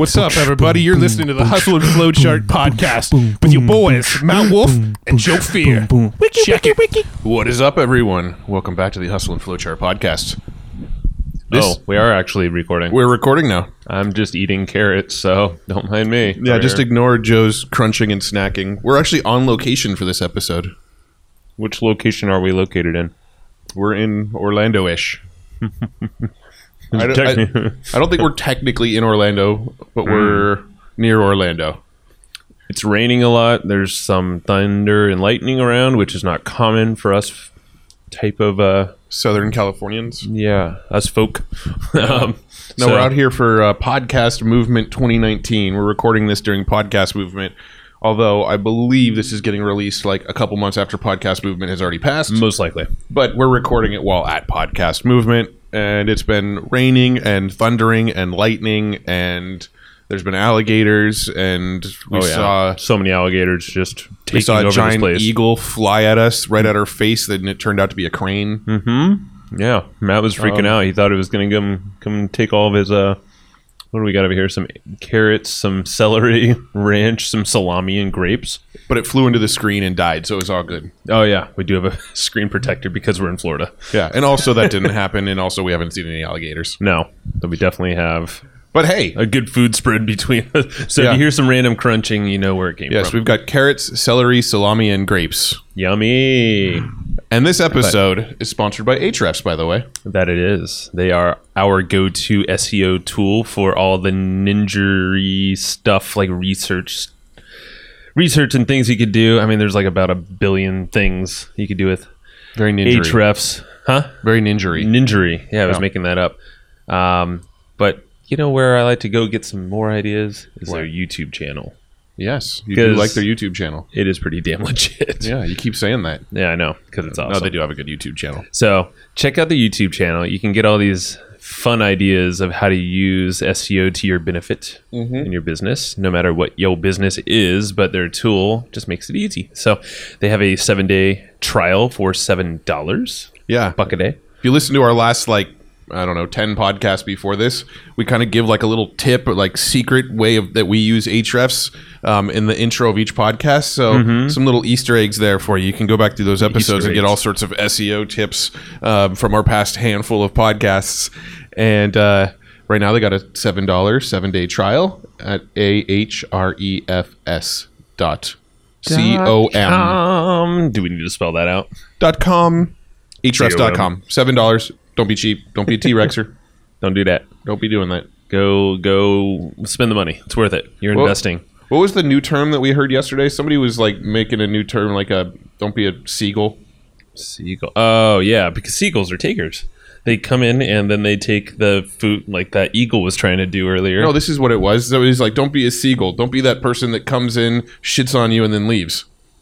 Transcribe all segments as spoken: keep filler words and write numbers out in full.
What's up, everybody? You're listening to the Hustle and Flowchart podcast with your boys, Mount Wolf and Joe Fear. Check it. What is up, everyone? Welcome back to the Hustle and Flowchart podcast. This, oh, we are actually recording. We're recording now. I'm just eating carrots, so don't mind me. Yeah, just ignore Joe's crunching and snacking. We're actually on location for this episode. Which location are we located in? We're in Orlando-ish. I, don't, I, I don't think we're technically in Orlando, but mm. we're near Orlando. It's raining a lot. There's some thunder and lightning around, which is not common for us type of... Uh, Southern Californians. Yeah, us folk. um, no, so. We're out here for uh, Podcast Movement twenty nineteen. We're recording this during Podcast Movement, although I believe this is getting released like a couple months after Podcast Movement has already passed. Most likely. But we're recording it while at Podcast Movement, and it's been raining and thundering and lightning, and there's been alligators, and we oh, yeah. saw... So many alligators just taking we saw over a giant this place. eagle fly at us right at our face, and it turned out to be a crane. Mm-hmm. Yeah, Matt was freaking um, out. He thought it was going to come come take all of his... Uh, what do we got over here? Some carrots, some celery, ranch, some salami, and grapes. But it flew into the screen and died, so it was all good. Oh, yeah. We do have a screen protector because we're in Florida. Yeah, and also that didn't happen, and also we haven't seen any alligators. No, but we definitely have... But hey, a good food spread between us. So yeah. If you hear some random crunching, you know where it came yes, from. Yes, we've got carrots, celery, salami, and grapes. Yummy. And this episode but, is sponsored by Ahrefs, by the way. That it is. They are our go-to S E O tool for all the ninja stuff, like research, research and things you could do. I mean, there's like about a billion things you could do with very ninja. Ahrefs, huh? Very ninja-y. Ninja-y. Yeah, I was yeah. making that up. Um, but. You know where I like to go get some more ideas is what? Their YouTube channel. Yes, you do like their YouTube channel. It is pretty damn legit. Yeah, you keep saying that. Yeah, I know, because it's awesome. No, they do have a good YouTube channel. So check out the YouTube channel. You can get all these fun ideas of how to use S E O to your benefit mm-hmm. in your business, no matter what your business is, but their tool just makes it easy. So they have a seven-day trial for seven dollars. Yeah. Buck a day. If you listen to our last, like, I don't know, ten podcasts before this, we kind of give like a little tip or like secret way of that we use Ahrefs um, in the intro of each podcast. So mm-hmm. some little Easter eggs there for you. You can go back through those episodes Easter and eggs. Get all sorts of S E O tips um, from our past handful of podcasts. And uh, right now they got a seven dollars seven-day trial at A H R E F S dot C O M. Do we need to spell that out? Dot com. Ahrefs dot com. seven dollars. Don't be cheap. Don't be a T-Rexer. Don't do that. Don't be doing that. Go go spend the money. It's worth it. You're well, investing. What was the new term that we heard yesterday? Somebody was like making a new term like a don't be a seagull. Seagull. Oh, yeah, because seagulls are takers. They come in and then they take the food like that eagle was trying to do earlier. No, this is what it was. So it was like don't be a seagull. Don't be that person that comes in, shits on you, and then leaves.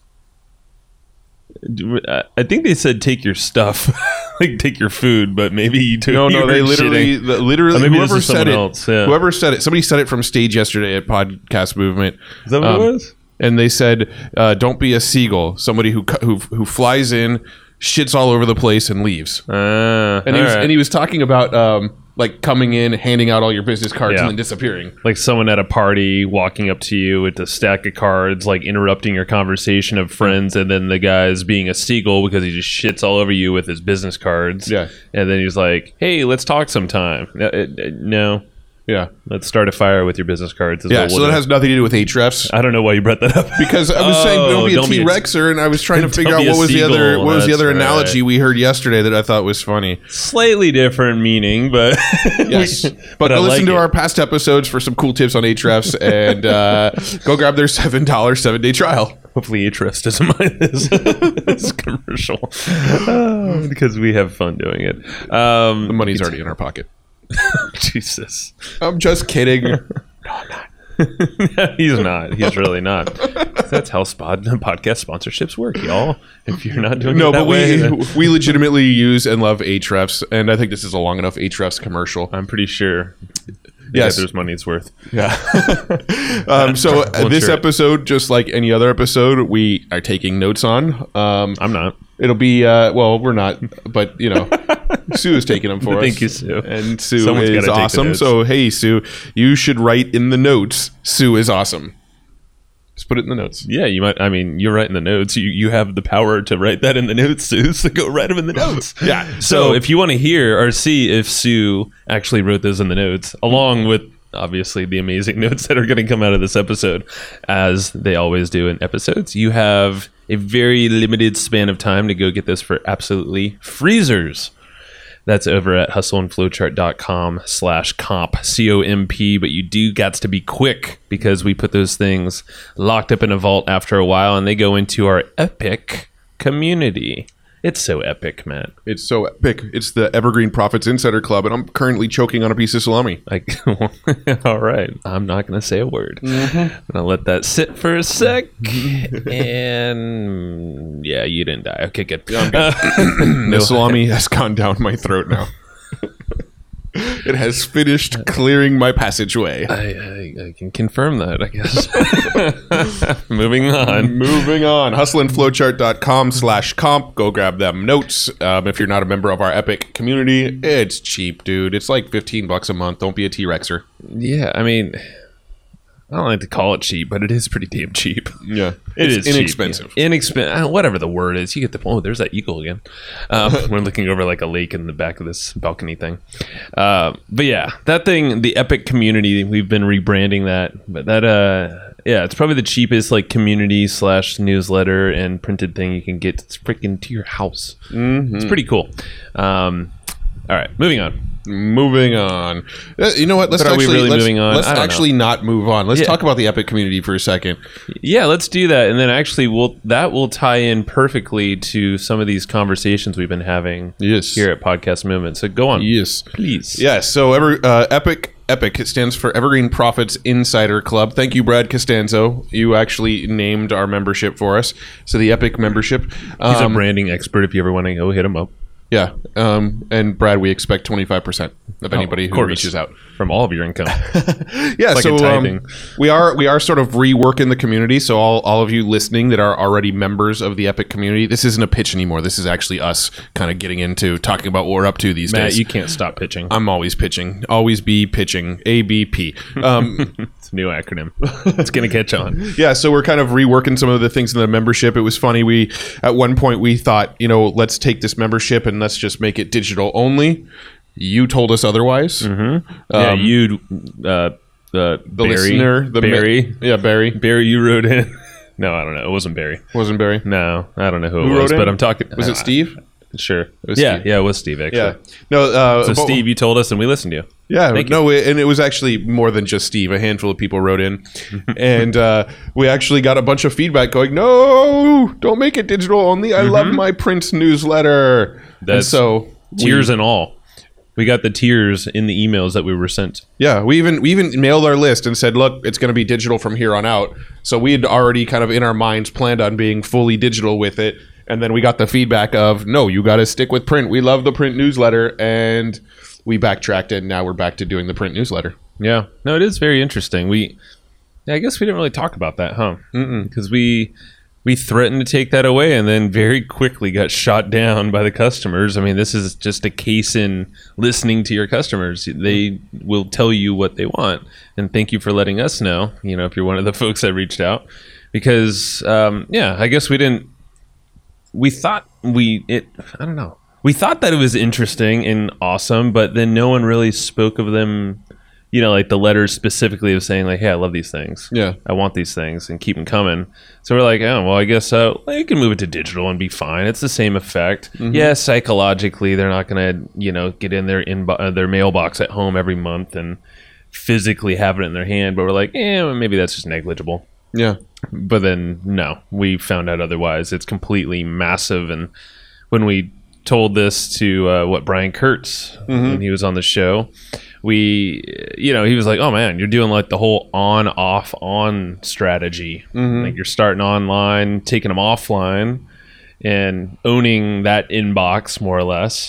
I think they said take your stuff, like take your food, but maybe you took. No, no, they literally, the, literally, maybe whoever said it, else, yeah. whoever said it, somebody said it from stage yesterday at Podcast Movement. Is that what um, it was? And they said, uh, "Don't be a seagull. Somebody who who who flies in, shits all over the place, and leaves." Uh, and he was right. and he was talking about. Um, like coming in, handing out all your business cards, yeah. and then disappearing. Like someone at a party walking up to you with a stack of cards, like interrupting your conversation of friends, and then the guy's being a seagull because he just shits all over you with his business cards. Yeah. And then he's like, hey, let's talk sometime. No. no. Yeah. Let's start a fire with your business cards. Yeah, so that has nothing to do with Ahrefs. I don't know why you brought that up. Because I was oh, saying don't be a don't T-Rexer, and I was trying to figure out what was seagull. the other what was the other That's analogy right. we heard yesterday that I thought was funny. Slightly different meaning, but yes. But, but go listen like to it. our past episodes for some cool tips on Ahrefs, and uh, go grab their seven dollars seven-day trial. Hopefully Ahrefs doesn't mind this, this commercial uh, because we have fun doing it. Um, the money's already in our pocket. Jesus. I'm just kidding. No, I'm not. He's not. He's really not. That's how spot, podcast sponsorships work, y'all. If you're not doing no, it that but way, we then... we legitimately use and love Ahrefs, and I think this is a long enough Ahrefs commercial. I'm pretty sure. They Yes. got their money's worth. Yeah. um, so uh, Well, this sure. episode, just like any other episode, we are taking notes on. Um, I'm not. it'll be uh, well, we're not, but you know, Sue is taking them for us. Thank you, Sue. And Sue Someone's is gotta take the awesome. notes. So hey, Sue, you should write in the notes. Sue is awesome. Just put it in the notes. Yeah, you might. I mean, you're writing the notes. You you have the power to write that in the notes, Sue. So go write them in the notes. Yeah. So, So- if you want to hear or see if Sue actually wrote those in the notes, along with obviously the amazing notes that are going to come out of this episode, as they always do in episodes, you have a very limited span of time to go get this for absolutely freezers. That's over at hustleandflowchart.com slash comp, C O M P. But you do got to be quick because we put those things locked up in a vault after a while and they go into our epic community. It's so epic, Matt. It's so epic. It's the Evergreen Profits Insider Club, and I'm currently choking on a piece of salami. Like, all right. I'm not going to say a word. Mm-hmm. I'm going to let that sit for a sec. And yeah, you didn't die. Okay, good. The salami has gone down my throat now. It has finished clearing my passageway. I, I, I can confirm that, I guess. Moving on. Moving on. hustleandflowchart.com slash comp. Go grab them notes. Um, if you're not a member of our Epic community, it's cheap, dude. It's like fifteen bucks a month. Don't be a T-Rexer. Yeah, I mean, I don't like to call it cheap, but it is pretty damn cheap. Yeah. It it's is cheap, inexpensive. yeah. Inexpensive, whatever the word is. You get the oh, there's that eagle again. Um, we're looking over like a lake in the back of this balcony thing. Uh, but yeah, that thing, the Epic community, we've been rebranding that. But that, uh, yeah, it's probably the cheapest like community slash newsletter and printed thing you can get. It's freaking to your house. Mm-hmm. It's pretty cool. Um, all right, moving on. Moving on. Uh, you know what? Let's But are we actually really let's, moving on? let's I don't know. actually not move on. Let's Yeah. talk about the Epic community for a second. Yeah, let's do that, and then actually, we'll that will tie in perfectly to some of these conversations we've been having Yes. here at Podcast Movement. So go on, Yes. please. Yeah, so ever uh, Epic Epic it stands for Evergreen Profits Insider Club. Thank you, Brad Costanzo. You actually named our membership for us. So the Epic membership. He's a Um, branding expert. If you ever want to go, hit him up. yeah, um, and Brad, we expect twenty-five percent of anybody of who course. reaches out. From all of your income. Yeah, like so a tithing. um, we are we are sort of reworking the community. So all, all of you listening that are already members of the Epic community, this isn't a pitch anymore. This is actually us kind of getting into talking about what we're up to these Matt, days. you can't stop pitching. I'm always pitching. Always be pitching. A B P. Um, It's a new acronym. It's going to catch on. yeah, so we're kind of reworking some of the things in the membership. It was funny. We at one point we thought, you know, let's take this membership and let's just make it digital only. You told us otherwise. Mm-hmm. yeah, Um, you, uh, uh, The Barry, listener, the ma- Barry, yeah, Barry Barry, you wrote in. No, I don't know. It wasn't Barry. wasn't Barry. No, I don't know who, Who it was, wrote in? but I'm talking. Was uh, it Steve? Sure. was yeah, Steve. yeah, it was Steve actually. Yeah. No. Uh, So but- Steve, you told us, and we listened to you. Yeah, Thank no, it, and it was actually more than just Steve. A handful of people wrote in, and uh, we actually got a bunch of feedback going, "No, don't make it digital only. I love my print newsletter." And That's so Tears we, and all. We got the tears in the emails that we were sent. yeah, we even we even mailed our list and said, "Look, it's going to be digital from here on out." So we had already kind of in our minds planned on being fully digital with it, and then we got the feedback of, "No, you got to stick with print. We love the print newsletter," and we backtracked and now we're back to doing the print newsletter. Yeah. No, it is very interesting. We, yeah, I guess we didn't really talk about that, huh? Because we we threatened to take that away and then very quickly got shot down by the customers. I mean, this is just a case in listening to your customers. They will tell you what they want. And thank you for letting us know, you know, if you're one of the folks that reached out. Because, um, yeah, I guess we didn't, we thought we, it, I don't know. We thought that it was interesting and awesome, but then no one really spoke of them, you know, like the letters specifically of saying like, hey, I love these things. Yeah. I want these things and keep them coming. So we're like, oh, well, I guess uh, well, you can move it to digital and be fine. It's the same effect. Mm-hmm. Yeah, psychologically, they're not going to, you know, get in their inbo- uh, their mailbox at home every month and physically have it in their hand. But we're like, eh, well, maybe that's just negligible. Yeah. But then, no, we found out otherwise. It's completely massive. And when we told this to, uh, what, Brian Kurtz, Mm-hmm. when he was on the show, we, you know, he was like, oh, man, you're doing like the whole on, off, on strategy. Mm-hmm. Like you're starting online, taking them offline, and owning that inbox more or less.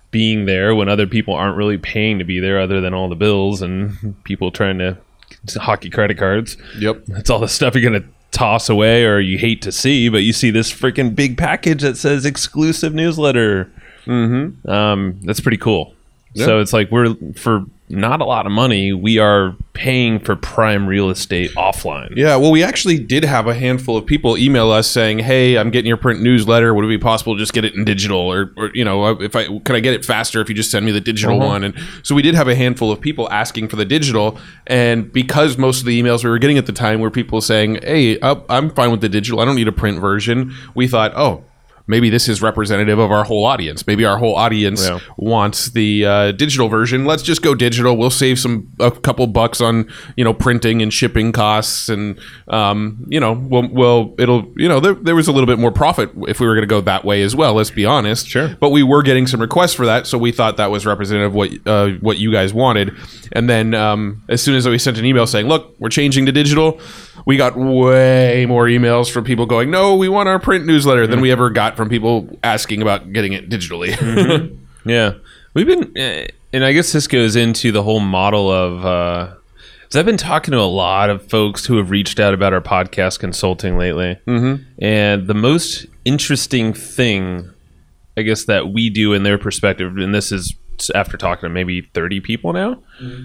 being there when other people aren't really paying to be there, other than all the bills and people trying to hockey credit cards. Yep. That's all the stuff you're going to toss away or you hate to see, but you see this freaking big package that says exclusive newsletter. Mm-hmm. Um, that's pretty cool. Yeah. So it's like we're, for not a lot of money, we are paying for prime real estate offline. Yeah, well, we actually did have a handful of people email us saying, "Hey, I'm getting your print newsletter. Would it be possible to just get it in digital, or, or you know, if I can I get it faster if you just send me the digital Uh-huh. one?" And so we did have a handful of people asking for the digital, and because most of the emails we were getting at the time were people saying, "Hey, uh, I'm fine with the digital. I don't need a print version," we thought, "Oh, maybe this is representative of our whole audience. Maybe our whole audience Yeah. wants the uh, digital version. Let's just go digital. We'll save some a couple bucks on you know printing and shipping costs, and um, you know we'll, we'll it'll you know there, there was a little bit more profit if we were going to go that way as well. Let's be honest. Sure. But we were getting some requests for that, so we thought that was representative of what uh, what you guys wanted. And then um, as soon as we sent an email saying, "Look, we're changing to digital," we got way more emails from people going, "No, we want our print newsletter," than we ever got from people asking about getting it digitally. Mm-hmm. Yeah, we've been, uh, and I guess this goes into the whole model of. Uh, so I've been talking to a lot of folks who have reached out about our podcast consulting lately, mm-hmm. and the most interesting thing, I guess, that we do in their perspective, and this is after talking to maybe thirty people now, mm-hmm.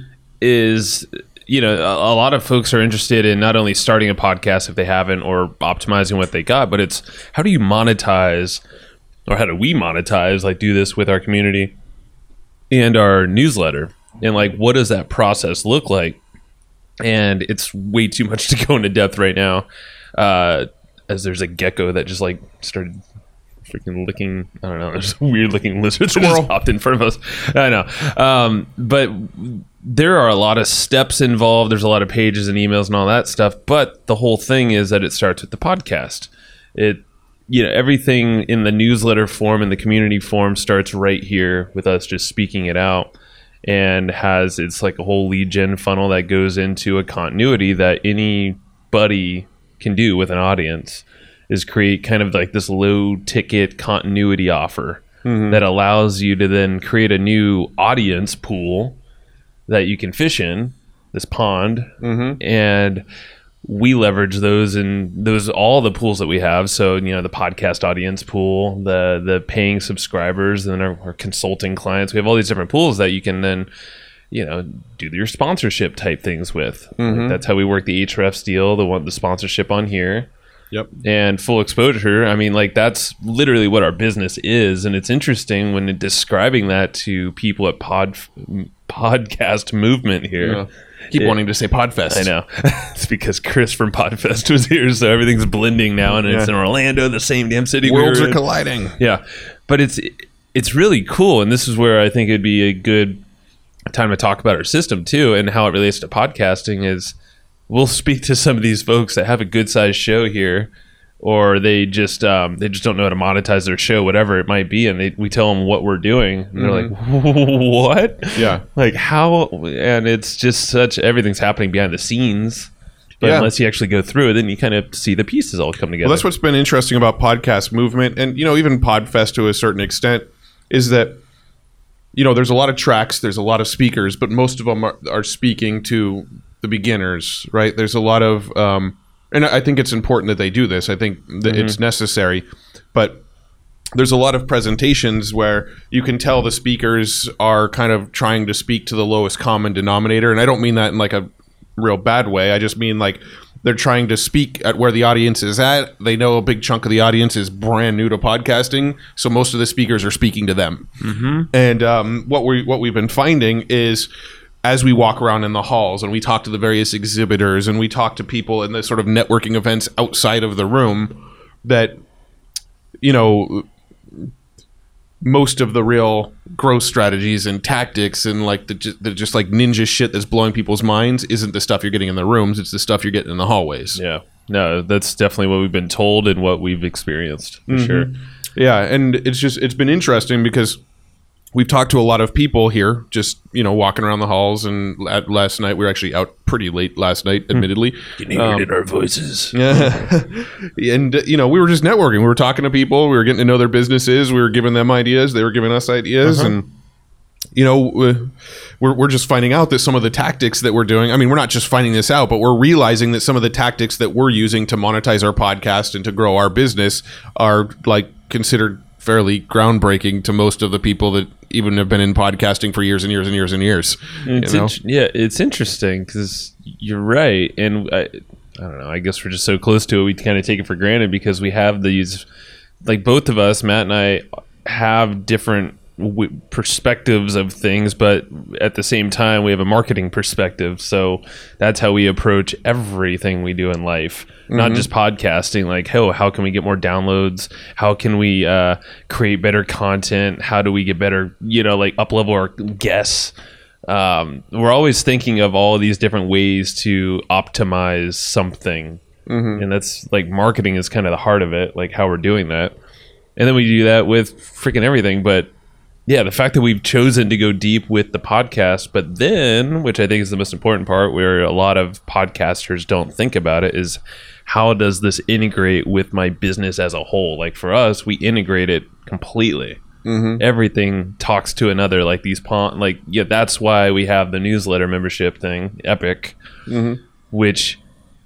is. You know, a, a lot of folks are interested in not only starting a podcast if they haven't, or optimizing what they got, but it's how do you monetize, or how do we monetize, like do this with our community and our newsletter, and like what does that process look like? And it's way too much to go into depth right now, uh, as there's a gecko that just like started freaking licking, I don't know, there's a weird looking lizard that just hopped in front of us. I know. Um, but there are a lot of steps involved. There's a lot of pages and emails and all that stuff. But the whole thing is that it starts with the podcast. It, you know, everything in the newsletter form and the community form starts right here with us just speaking it out, and has, it's like a whole lead gen funnel that goes into a continuity that anybody can do with an audience, is create kind of like this low ticket continuity offer mm-hmm. that allows you to then create a new audience pool that you can fish in, this pond, mm-hmm. and we leverage those and those all the pools that we have. So, you know, the podcast audience pool, the the paying subscribers, and then our, our consulting clients. We have all these different pools that you can then, you know, do your sponsorship type things with. Mm-hmm. Like that's how we work the Ahrefs deal, the one the sponsorship on here. Yep. And full exposure. I mean, like that's literally what our business is, and it's interesting when describing that to people at Pod Podcast Movement here. Yeah. Keep it, wanting to say Podfest. I know. It's because Chris from Podfest was here, so everything's blending now, and it's yeah. in Orlando, the same damn city. Worlds we are colliding. Yeah, but it's it's really cool, and this is where I think it'd be a good time to talk about our system too, and how it relates to podcasting. Is we'll speak to some of these folks that have a good sized show here, or they just um, they just don't know how to monetize their show, whatever it might be, and they, we tell them what we're doing, and they're mm-hmm. like, "What? Yeah, like how?" And it's just such everything's happening behind the scenes. But yeah. unless you actually go through it, then you kind of see the pieces all come together. Well, that's what's been interesting about Podcast Movement, and you know, even Podfest to a certain extent, is that you know, there's a lot of tracks, there's a lot of speakers, but most of them are, are speaking to the beginners, right? There's a lot of, um, and I think it's important that they do this. I think that mm-hmm. it's necessary, but there's a lot of presentations where you can tell the speakers are kind of trying to speak to the lowest common denominator, and I don't mean that in like a real bad way. I just mean like they're trying to speak at where the audience is at. They know a big chunk of the audience is brand new to podcasting, so most of the speakers are speaking to them. Mm-hmm. And um, what we what we've been finding is, as we walk around in the halls and we talk to the various exhibitors and we talk to people in the sort of networking events outside of the room, that you know, most of the real growth strategies and tactics and like the, the just like ninja shit that's blowing people's minds isn't the stuff you're getting in the rooms. It's the stuff you're getting in the hallways. Yeah. No, that's definitely what we've been told and what we've experienced for mm-hmm. sure. Yeah. And it's just, it's been interesting because we've talked to a lot of people here, just, you know, walking around the halls. And at, last night, we were actually out pretty late last night, admittedly. You can um, hear it in our voices. Yeah. And, you know, we were just networking. We were talking to people. We were getting to know their businesses. We were giving them ideas. They were giving us ideas. Uh-huh. And you know, we're, we're just finding out that some of the tactics that we're doing, I mean, we're not just finding this out, but we're realizing that some of the tactics that we're using to monetize our podcast and to grow our business are like considered fairly groundbreaking to most of the people that even have been in podcasting for years and years and years and years. It's you know? int- yeah, it's interesting because you're right. And I, I don't know, I guess we're just so close to it, we kind of take it for granted because we have these, like both of us, Matt and I, have different w- perspectives of things, but at the same time we have a marketing perspective, so that's how we approach everything we do in life. Mm-hmm. Not just podcasting, like oh, how can we get more downloads, how can we uh create better content, how do we get better, you know, like up level our guests. Um we're always thinking of all these different ways to optimize something. Mm-hmm. And that's like marketing is kind of the heart of it, like how we're doing that. And then we do that with freaking everything. But yeah, the fact that we've chosen to go deep with the podcast, but then, which I think is the most important part, where a lot of podcasters don't think about it, is how does this integrate with my business as a whole? Like for us, we integrate it completely. Mm-hmm. Everything talks to another, like these pon- like yeah, that's why we have the newsletter membership thing, Epic, mm-hmm. which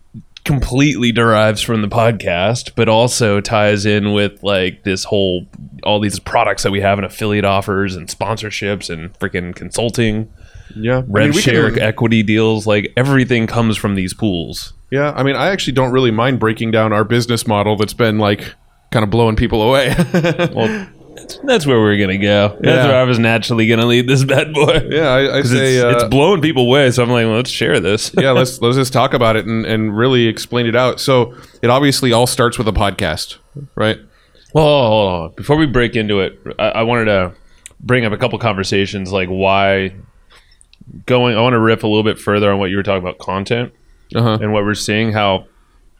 completely derives from the podcast, but also ties in with like this whole, all these products that we have and affiliate offers and sponsorships and freaking consulting. Yeah. Rev I mean, share can, equity deals, like everything comes from these pools. Yeah. I mean, I actually don't really mind breaking down our business model that's been like kind of blowing people away. Well, that's, that's where we're going to go. That's yeah. where I was naturally going to lead this bad boy. Yeah, I, I say... It's, uh, it's blowing people away, so I'm like, well, let's share this. yeah, let's let's just talk about it and, and really explain it out. So it obviously all starts with a podcast, right? Well, hold on. Before we break into it, I, I wanted to bring up a couple conversations, like why going... I want to riff a little bit further on what you were talking about, content, uh-huh. and what we're seeing, how...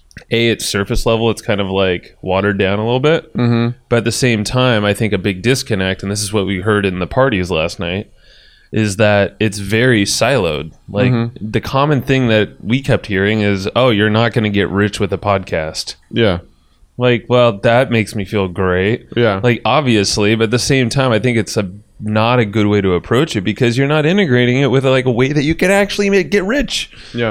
A, it's surface level, it's kind of like watered down a little bit. Mm-hmm. But at the same time, I think a big disconnect, and this is what we heard in the parties last night, is that it's very siloed. Like mm-hmm. the common thing that we kept hearing is, oh, you're not going to get rich with a podcast. Yeah. Like, well, that makes me feel great. Yeah. Like, obviously, but at the same time, I think it's a not a good way to approach it because you're not integrating it with like a way that you can actually make, get rich. Yeah.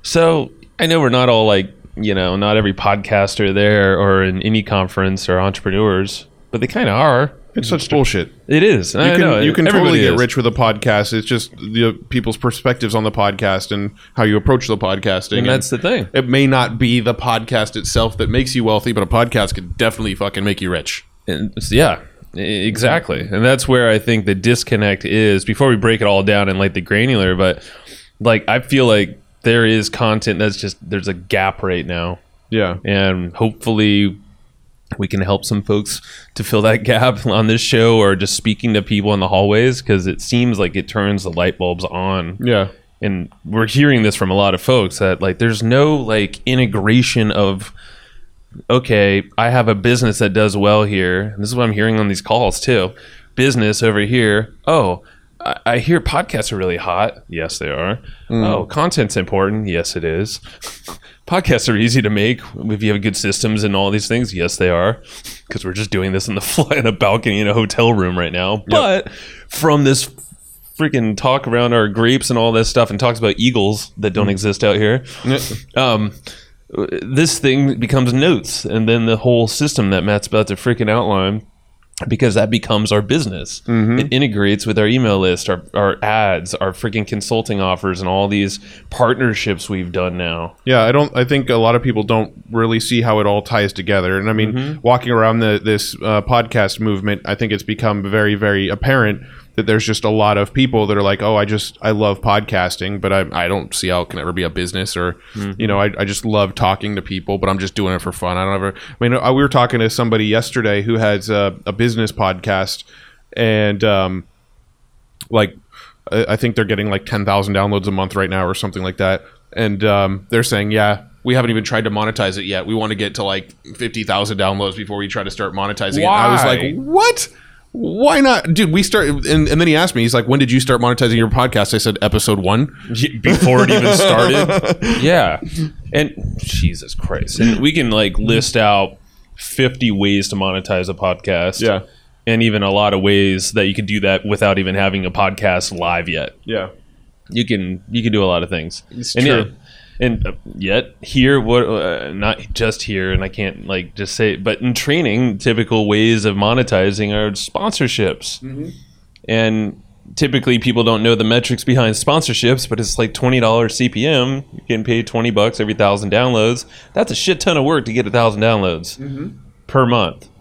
So I know we're not all like, you know, not every podcaster there or in any conference or entrepreneurs, but they kind of are. It's such bullshit. It is. You I can, know. you can Everybody totally get is. rich with a podcast. It's just the people's perspectives on the podcast and how you approach the podcasting. And that's the thing. It may not be the podcast itself that makes you wealthy, but a podcast could definitely fucking make you rich. And yeah, exactly. And that's where I think the disconnect is, before we break it all down in like the granular, but like I feel like there is content that's just, there's a gap right now. Yeah. And hopefully we can help some folks to fill that gap on this show or just speaking to people in the hallways, because it seems like it turns the light bulbs on. Yeah. And we're hearing this from a lot of folks that like there's no like integration of, okay, I have a business that does well here. And this is what I'm hearing on these calls too. Business over here. Oh, I hear podcasts are really hot. Yes, they are. Mm. Oh, content's important. Yes, it is. Podcasts are easy to make if you have good systems and all these things. Yes, they are. Because we're just doing this in the fly in a balcony in a hotel room right now. Yep. But from this freaking talk around our grapes and all this stuff, and talks about eagles that don't mm. exist out here, um, this thing becomes notes, and then the whole system that Matt's about to freaking outline, because that becomes our business. Mm-hmm. It integrates with our email list, our, our ads, our freaking consulting offers, and all these partnerships we've done now. Yeah, I don't. I think a lot of people don't really see how it all ties together. And I mean, mm-hmm. walking around the, this uh, podcast movement, I think it's become very, very apparent that there's just a lot of people that are like, oh, I just, I love podcasting, but I, I don't see how it can ever be a business, or, mm-hmm. you know, I, I just love talking to people, but I'm just doing it for fun. I don't ever, I mean, I, we were talking to somebody yesterday who has a, a business podcast, and um, like, I, I think they're getting like ten thousand downloads a month right now or something like that. And um, they're saying, yeah, we haven't even tried to monetize it yet. We want to get to like fifty thousand downloads before we try to start monetizing Why? it. And I was like, what? Why not? Dude, we start, and, and then he asked me, he's like, when did you start monetizing your podcast? I said, episode one. Before it even started? Yeah. And Jesus Christ. And we can like list out fifty ways to monetize a podcast. Yeah. and even a lot of ways that you can do that without even having a podcast live yet. Yeah. You can you can do a lot of things. It's and true. Yeah, and uh, yet here, what uh, not just here, and I can't like just say it, but in training, typical ways of monetizing are sponsorships. Mm-hmm. And typically people don't know the metrics behind sponsorships, but it's like twenty dollars C P M. You're getting paid twenty bucks every thousand downloads. That's a shit ton of work to get a thousand downloads mm-hmm. per month.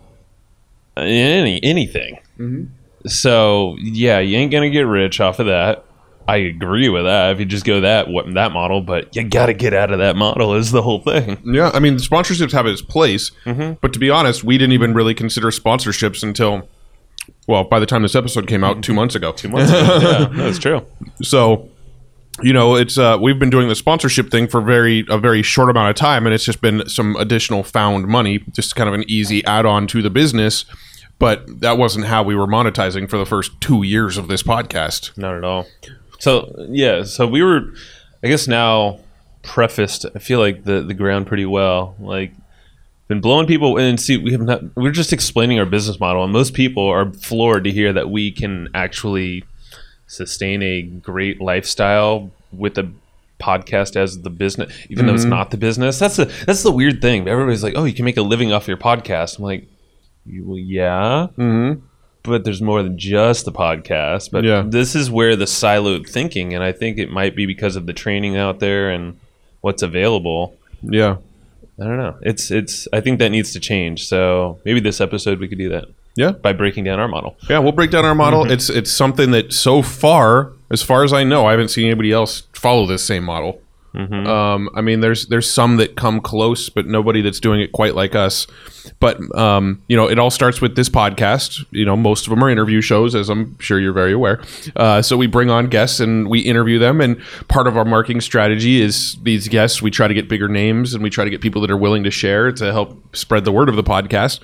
Any anything. Mm-hmm. So yeah, you ain't gonna get rich off of that. I agree with that if you just go that what that model, but you got to get out of that model is the whole thing. Yeah, I mean, sponsorships have its place, mm-hmm. but to be honest, we didn't even really consider sponsorships until, well, by the time this episode came out, two months ago. Two months ago, yeah, that's true. So, you know, it's uh, we've been doing the sponsorship thing for very a very short amount of time, and it's just been some additional found money, just kind of an easy add-on to the business. But that wasn't how we were monetizing for the first two years of this podcast. Not at all. So, yeah, so we were, I guess now, prefaced, I feel like, the, the ground pretty well. Like, been blowing people, and see, we have not, we're just explaining our business model, and most people are floored to hear that we can actually sustain a great lifestyle with a podcast as the business, even mm-hmm. though it's not the business. That's, a, that's the weird thing. Everybody's like, oh, you can make a living off your podcast. I'm like, well, yeah. Mm-hmm. But there's more than just the podcast. But yeah. This is where the siloed thinking, and I think it might be because of the training out there and what's available. Yeah. I don't know. It's it's. I think that needs to change. So maybe this episode we could do that. Yeah. By breaking down our model. Yeah, we'll break down our model. Mm-hmm. It's it's something that so far, as far as I know, I haven't seen anybody else follow this same model. Mm-hmm. Um, I mean, there's there's some that come close, but nobody that's doing it quite like us. But um, you know, it all starts with this podcast. You know, most of them are interview shows, as I'm sure you're very aware. Uh, so we bring on guests and we interview them. And part of our marketing strategy is these guests. We try to get bigger names and we try to get people that are willing to share to help spread the word of the podcast.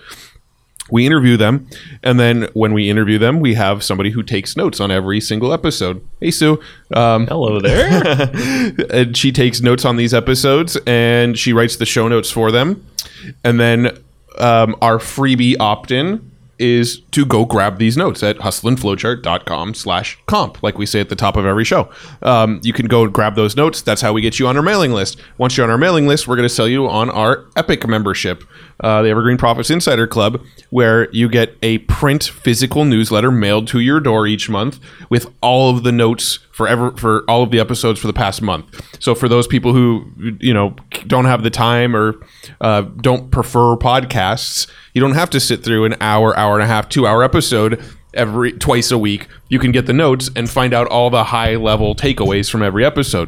We interview them, and then when we interview them, we have somebody who takes notes on every single episode. Hey, Sue. Um, Hello there. And she takes notes on these episodes, and she writes the show notes for them. And then um, our freebie opt-in is to go grab these notes at hustleandflowchart.com slash comp, like we say at the top of every show. Um, you can go and grab those notes. That's how we get you on our mailing list. Once you're on our mailing list, we're going to sell you on our Epic membership, uh, the Evergreen Profits Insider Club, where you get a print physical newsletter mailed to your door each month with all of the notes for ever, for all of the episodes for the past month. So for those people who, you know, don't have the time or uh, don't prefer podcasts, you don't have to sit through an hour, hour and a half, two hour episode every twice a week. You can get the notes and find out all the high level takeaways from every episode.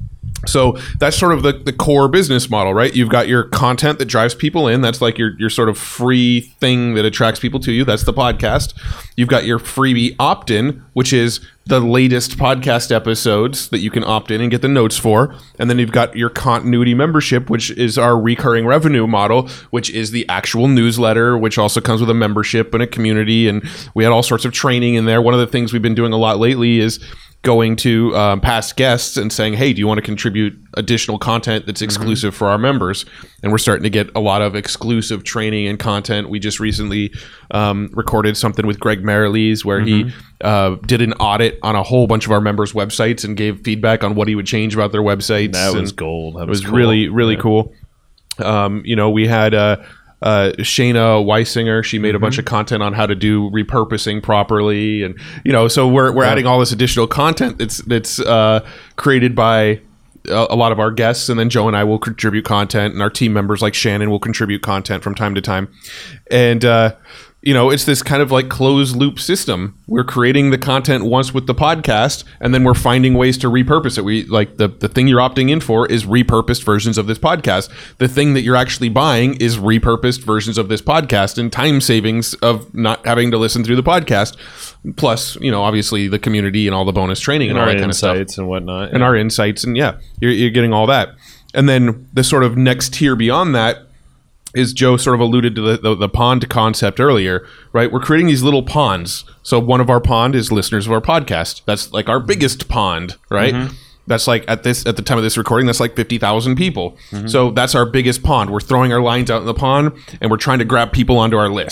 So that's sort of the, the core business model, right? You've got your content that drives people in. That's like your, your sort of free thing that attracts people to you. That's the podcast. You've got your freebie opt-in, which is the latest podcast episodes that you can opt in and get the notes for. And then you've got your continuity membership, which is our recurring revenue model, which is the actual newsletter, which also comes with a membership and a community. And we had all sorts of training in there. One of the things we've been doing a lot lately is going to um, past guests and saying, hey, do you want to contribute additional content that's exclusive mm-hmm. for our members? And we're starting to get a lot of exclusive training and content. We just recently um, recorded something with Greg Merrilees where mm-hmm. he uh, did an audit on a whole bunch of our members' websites and gave feedback on what he would change about their websites. That and was gold. That it was, was cool. really, really yeah. cool. Um, you know, we had... Uh, Uh, Shayna Weisinger, she made a mm-hmm. bunch of content on how to do repurposing properly, and you know, so we're we're yeah. adding all this additional content that's that's uh, created by a, a lot of our guests, and then Joe and I will contribute content, and our team members like Shannon will contribute content from time to time, and uh, you know, it's this kind of like closed loop system. We're creating the content once with the podcast, and then we're finding ways to repurpose it. We like the, the thing you're opting in for is repurposed versions of this podcast. The thing that you're actually buying is repurposed versions of this podcast and time savings of not having to listen through the podcast. Plus, you know, obviously the community and all the bonus training and, and all that kind of stuff. Insights and whatnot. And yeah. our insights. And yeah, you're, you're getting all that. And then the sort of next tier beyond that is Joe sort of alluded to the, the, the pond concept earlier, right? We're creating these little ponds. So one of our pond is listeners of our podcast. That's like our biggest pond, right? Mm-hmm. That's like at this at the time of this recording, that's like fifty thousand people. Mm-hmm. So that's our biggest pond. We're throwing our lines out in the pond and we're trying to grab people onto our list.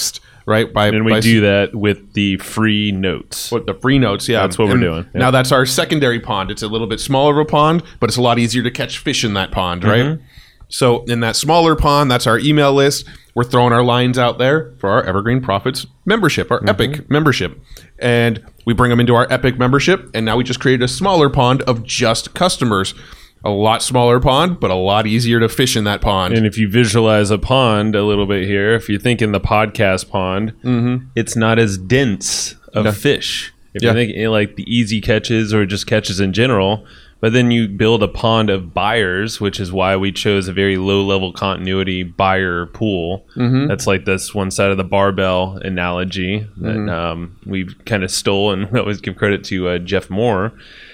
right? By And we by, do that with the free notes. What the free notes, yeah. That's what And we're doing. Yeah. Now that's our secondary pond. It's a little bit smaller of a pond, but it's a lot easier to catch fish in that pond, right? Mm-hmm. So in that smaller pond, that's our email list. We're throwing our lines out there for our Evergreen Profits membership, our mm-hmm. Epic membership. And we bring them into our Epic membership, and now we just created a smaller pond of just customers. A lot smaller pond, but a lot easier to fish in that pond. And if you visualize a pond a little bit here, if you think in the podcast pond, mm-hmm. it's not as dense of yeah. fish. If yeah. you're thinking like the easy catches or just catches in general, but then you build a pond of buyers, which is why we chose a very low level continuity buyer pool. Mm-hmm. That's like this one side of the barbell analogy that mm-hmm. um, we've kind of stole, and we always give credit to uh, Jeff Moore.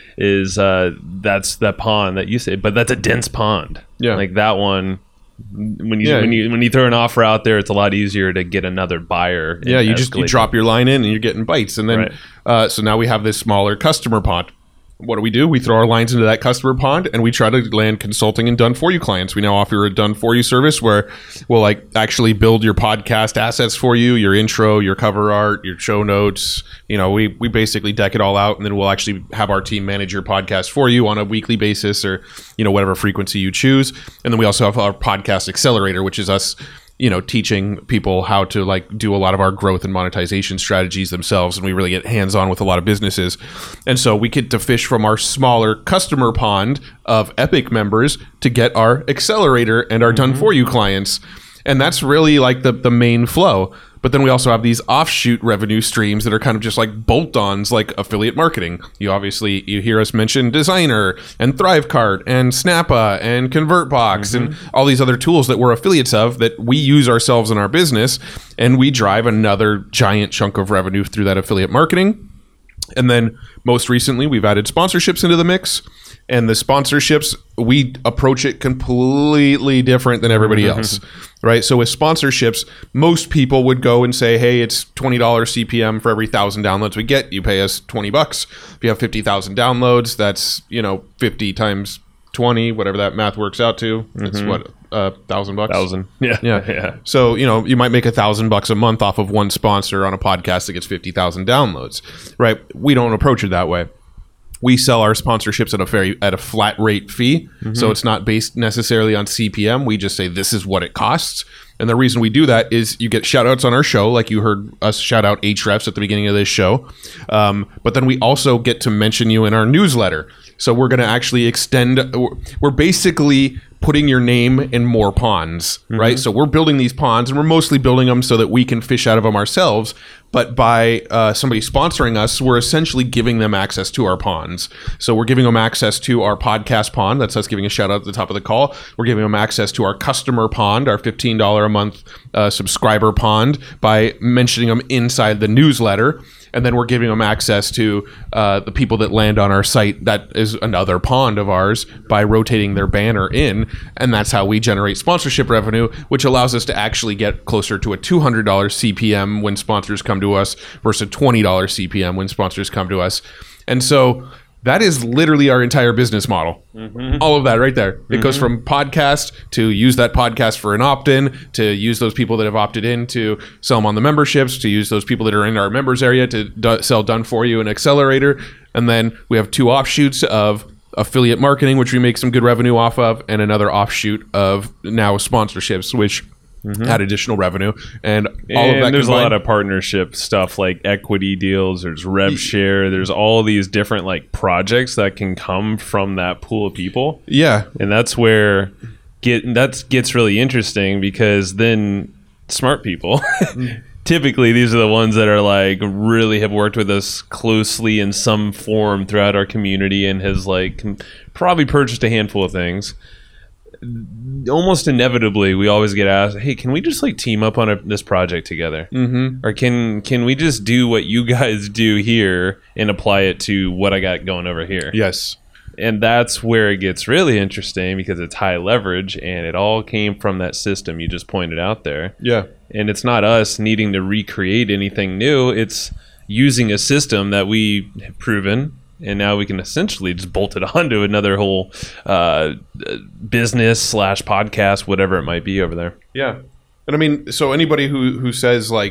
Is uh, that's that pond that you say, but that's a dense pond. Yeah, like that one. When you yeah. when you when you throw an offer out there, it's a lot easier to get another buyer. Yeah, you just you drop your line in and you're getting bites, and then right. uh, so now we have this smaller customer pond. What do we do? We throw our lines into that customer pond, and we try to land consulting and done for you clients. We now offer a done for you service where we'll like actually build your podcast assets for you, your intro, your cover art, your show notes. You know, we we basically deck it all out, and then we'll actually have our team manage your podcast for you on a weekly basis, or you know, whatever frequency you choose. And then we also have our podcast accelerator, which is us, you know, teaching people how to like do a lot of our growth and monetization strategies themselves. And we really get hands-on with a lot of businesses. And so we get to fish from our smaller customer pond of Epic members to get our accelerator and our mm-hmm. done for you clients. And that's really like the, the main flow. But then we also have these offshoot revenue streams that are kind of just like bolt-ons, like affiliate marketing. You obviously, you hear us mention Designer and Thrivecart and Snappa and ConvertBox mm-hmm. and all these other tools that we're affiliates of that we use ourselves in our business, and we drive another giant chunk of revenue through that affiliate marketing. And then most recently, we've added sponsorships into the mix. And the sponsorships, we approach it completely different than everybody mm-hmm. else, right? So with sponsorships, most people would go and say, hey, it's twenty dollars C P M for every one thousand downloads we get. You pay us twenty bucks. If you have fifty thousand downloads, that's, you know, fifty times twenty, whatever that math works out to. It's mm-hmm. what, a uh, thousand bucks? Thousand. Yeah. yeah. Yeah. So, you know, you might make a thousand bucks a month off of one sponsor on a podcast that gets fifty thousand downloads, right? We don't approach it that way. We sell our sponsorships at a very at a flat rate fee. Mm-hmm. So it's not based necessarily on C P M. We just say this is what it costs. And the reason we do that is you get shout outs on our show, like you heard us shout out Ahrefs at the beginning of this show. Um, but then we also get to mention you in our newsletter. So we're going to actually extend, we're basically putting your name in more ponds, mm-hmm. right? So we're building these ponds, and we're mostly building them so that we can fish out of them ourselves. But by uh, somebody sponsoring us, we're essentially giving them access to our ponds. So we're giving them access to our podcast pond. That's us giving a shout out at the top of the call. We're giving them access to our customer pond, our fifteen dollars a month uh, subscriber pond, by mentioning them inside the newsletter. And then we're giving them access to uh, the people that land on our site. That is another pond of ours, by rotating their banner in. And that's how we generate sponsorship revenue, which allows us to actually get closer to a two hundred dollars C P M when sponsors come to us versus a twenty dollars C P M when sponsors come to us. And so that is literally our entire business model. Mm-hmm. All of that right there. It mm-hmm. goes from podcast to use that podcast for an opt-in, to use those people that have opted in to sell them on the memberships, to use those people that are in our members area to do- sell done for you and accelerator. And then we have two offshoots of affiliate marketing, which we make some good revenue off of, and another offshoot of now sponsorships, which Mm-hmm. add additional revenue, and all and of that. There's combined. a lot of partnership stuff like equity deals. There's rev share. There's all these different like projects that can come from that pool of people. Yeah, and that's where get that gets really interesting, because then smart people. Typically, these are the ones that are like really have worked with us closely in some form throughout our community, and has like probably purchased a handful of things. Almost inevitably, we always get asked, hey, can we just like team up on a, this project together? Mm-hmm. Or can can we just do what you guys do here and apply it to what I got going over here? Yes. And that's where it gets really interesting, because it's high leverage, and it all came from that system you just pointed out there. Yeah. And it's not us needing to recreate anything new. It's using a system that we have proven, and now we can essentially just bolt it onto another whole uh, business slash podcast, whatever it might be over there. Yeah. And I mean, so anybody who, who says like,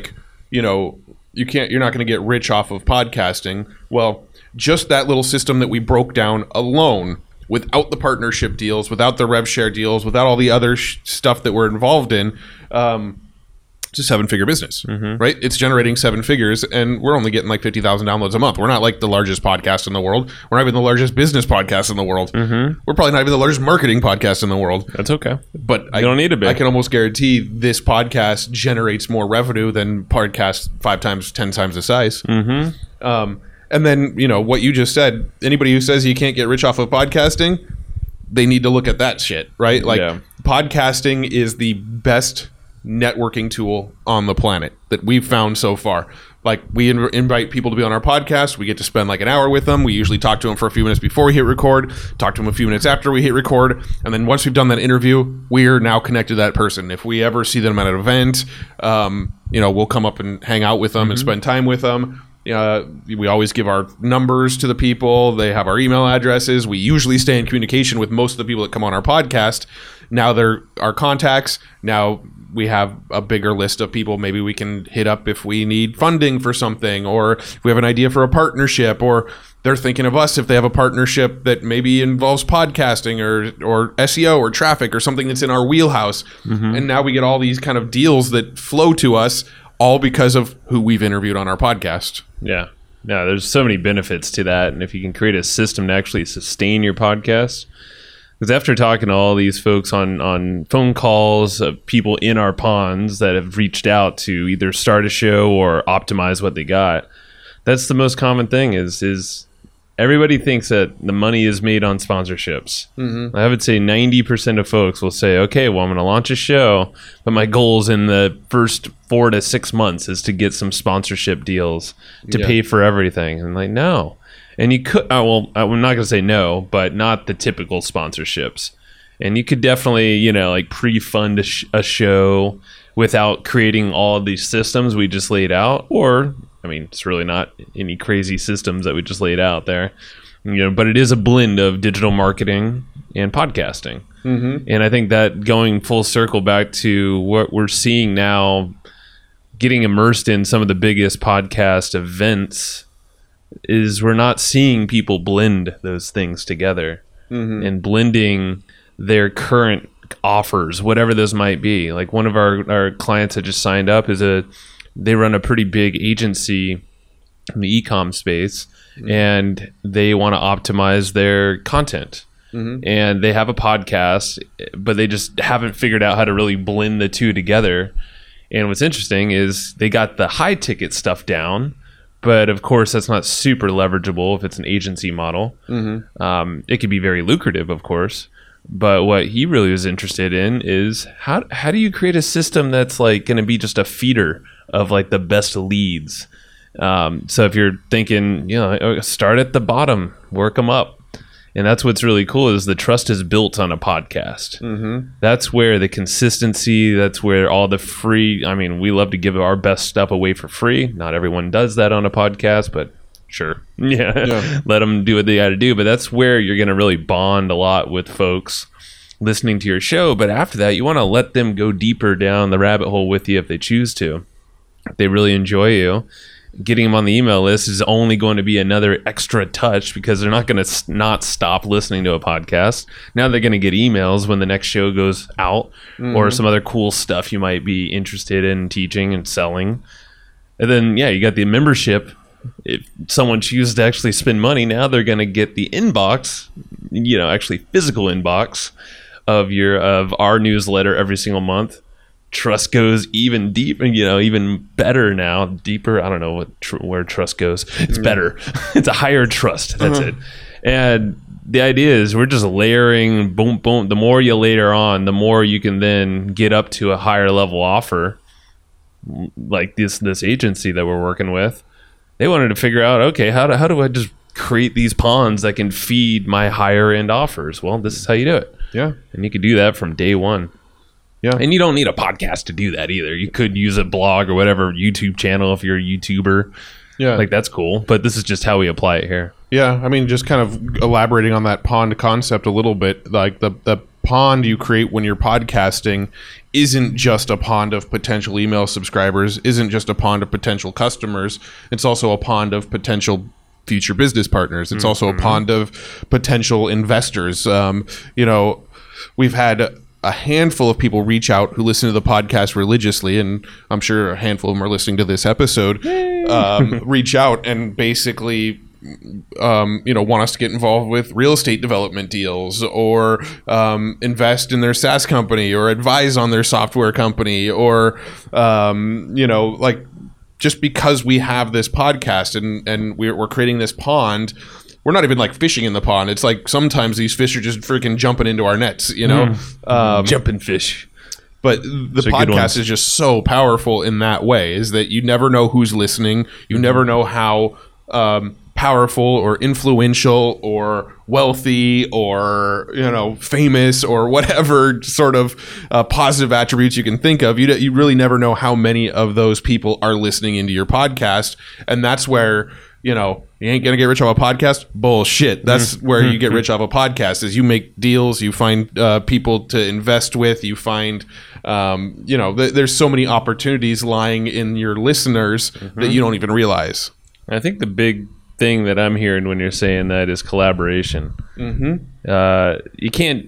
you know, you can't, you're not going to get rich off of podcasting. Well, just that little system that we broke down alone, without the partnership deals, without the rev share deals, without all the other sh- stuff that we're involved in, um, it's a seven-figure business, mm-hmm. right? It's generating seven figures, and we're only getting like fifty thousand downloads a month. We're not like the largest podcast in the world. We're not even the largest business podcast in the world. Mm-hmm. We're probably not even the largest marketing podcast in the world. That's okay. But you I don't need to be. I can almost guarantee this podcast generates more revenue than podcasts five times, ten times the size. Mm-hmm. Um, and then, you know, what you just said, anybody who says you can't get rich off of podcasting, they need to look at that shit, right? Like, yeah. podcasting is the best networking tool on the planet that we've found so far. Like, we in- invite people to be on our podcast. We get to spend like an hour with them. We usually talk to them for a few minutes before we hit record, talk to them a few minutes after we hit record, and then once we've done that interview, we're now connected to that person. If we ever see them at an event, um, you know, we'll come up and hang out with them mm-hmm. and spend time with them. Uh, we always give our numbers to the people. They have our email addresses. We usually stay in communication with most of the people that come on our podcast. Now they're our contacts. Now we have a bigger list of people maybe we can hit up if we need funding for something, or if we have an idea for a partnership, or they're thinking of us if they have a partnership that maybe involves podcasting or or S E O or traffic or something that's in our wheelhouse. Mm-hmm. And now we get all these kind of deals that flow to us, all because of who we've interviewed on our podcast. Yeah. Yeah, there's so many benefits to that. And if you can create a system to actually sustain your podcast, because after talking to all these folks on, on phone calls of people in our ponds that have reached out to either start a show or optimize what they got, that's the most common thing is is everybody thinks that the money is made on sponsorships. Mm-hmm. I would say ninety percent of folks will say, okay, well, I'm going to launch a show, but my goals in the first four to six months is to get some sponsorship deals to yeah. pay for everything. And like, no. And you could, oh, well, I'm not going to say no, but not the typical sponsorships. And you could definitely, you know, like pre-fund a, sh- a show without creating all of these systems we just laid out. Or, I mean, it's really not any crazy systems that we just laid out there, you know, but it is a blend of digital marketing and podcasting. Mm-hmm. And I think that going full circle back to what we're seeing now, getting immersed in some of the biggest podcast events, is we're not seeing people blend those things together mm-hmm. and blending their current offers, whatever those might be. Like one of our, our clients that just signed up is a, they run a pretty big agency in the e-com space mm-hmm. and they want to optimize their content. Mm-hmm. And they have a podcast, but they just haven't figured out how to really blend the two together. And what's interesting is they got the high ticket stuff down, but of course that's not super leverageable if it's an agency model. Mm-hmm. Um, it could be very lucrative, of course. But what he really was interested in is how how do you create a system that's like going to be just a feeder of like the best leads? Um, so if you're thinking, you know, start at the bottom, work them up. And that's what's really cool is the trust is built on a podcast. Mm-hmm. That's where the consistency, that's where all the free, I mean, we love to give our best stuff away for free. Not everyone does that on a podcast, but sure. Yeah. yeah. Let them do what they got to do. But that's where you're going to really bond a lot with folks listening to your show. But after that, you want to let them go deeper down the rabbit hole with you if they choose to. If they really enjoy you. Getting them on the email list is only going to be another extra touch because they're not going to not stop listening to a podcast. Now they're going to get emails when the next show goes out mm-hmm. or some other cool stuff you might be interested in teaching and selling. And then, yeah, you got the membership. If someone chooses to actually spend money, now they're going to get the inbox, you know, actually physical inbox of your of our newsletter every single month. Trust goes even deeper, you know, even better now, deeper. I don't know what tr- where trust goes. It's mm. better. It's a higher trust. That's uh-huh. it. And the idea is we're just layering, boom, boom. The more you layer on, the more you can then get up to a higher level offer. Like this this agency that we're working with, they wanted to figure out, okay, how do how do I just create these ponds that can feed my higher end offers? Well, this is how you do it. Yeah, and you could do that from day one. Yeah. And you don't need a podcast to do that either. You could use a blog or whatever YouTube channel if you're a YouTuber. Yeah. Like that's cool. But this is just how we apply it here. Yeah. I mean, just kind of elaborating on that pond concept a little bit. Like the, the pond you create when you're podcasting isn't just a pond of potential email subscribers, isn't just a pond of potential customers. It's also a pond of potential future business partners. It's mm-hmm. also a pond of potential investors. Um, you know, we've had a handful of people reach out who listen to the podcast religiously, and I'm sure a handful of them are listening to this episode, um, reach out and basically, um, you know, want us to get involved with real estate development deals, or um, invest in their SaaS company, or advise on their software company, or, um, you know, like, just because we have this podcast and, and we're, we're creating this pond, we're not even like fishing in the pond. It's like sometimes these fish are just freaking jumping into our nets, you know? Mm. Um, Jumping fish. But the podcast is just so powerful in that way, is that you never know who's listening. You never know how um, powerful or influential or wealthy or, you know, famous or whatever sort of uh, positive attributes you can think of. You, you really never know how many of those people are listening into your podcast. And that's where, you know, you ain't gonna get rich off a podcast. Bullshit. That's mm-hmm. where you get rich off a podcast, is you make deals, you find uh, people to invest with, you find, um, you know, th- there's so many opportunities lying in your listeners mm-hmm. that you don't even realize. I think the big thing that I'm hearing when you're saying that is collaboration. Mm-hmm. Uh, you can't.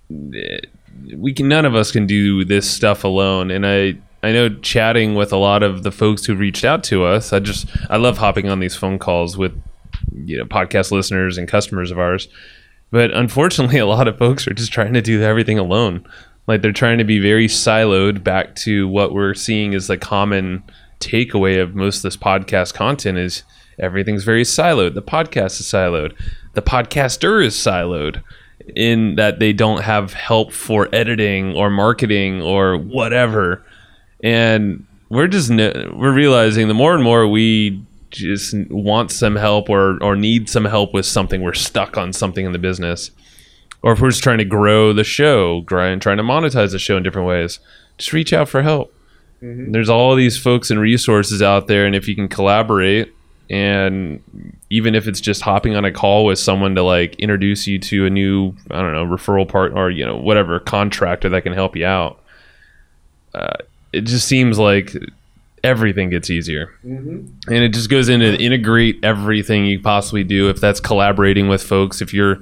We can. None of us can do this stuff alone, and I. I know chatting with a lot of the folks who reached out to us, I just, I love hopping on these phone calls with, you know, podcast listeners and customers of ours. But unfortunately, a lot of folks are just trying to do everything alone. Like, they're trying to be very siloed, back to what we're seeing as the common takeaway of most of this podcast content is everything's very siloed. The podcast is siloed. The podcaster is siloed, in that they don't have help for editing or marketing or whatever. And we're just we're realizing the more and more we just want some help or or need some help with something, we're stuck on something in the business, or if we're just trying to grow the show, trying trying to monetize the show in different ways, just reach out for help. Mm-hmm. There's all these folks and resources out there, and if you can collaborate, and even if it's just hopping on a call with someone to like introduce you to a new, I don't know, referral part, or, you know, whatever contractor that can help you out. Uh, it just seems like everything gets easier. Mm-hmm. And it just goes into integrate everything you possibly do. If that's collaborating with folks, if you're,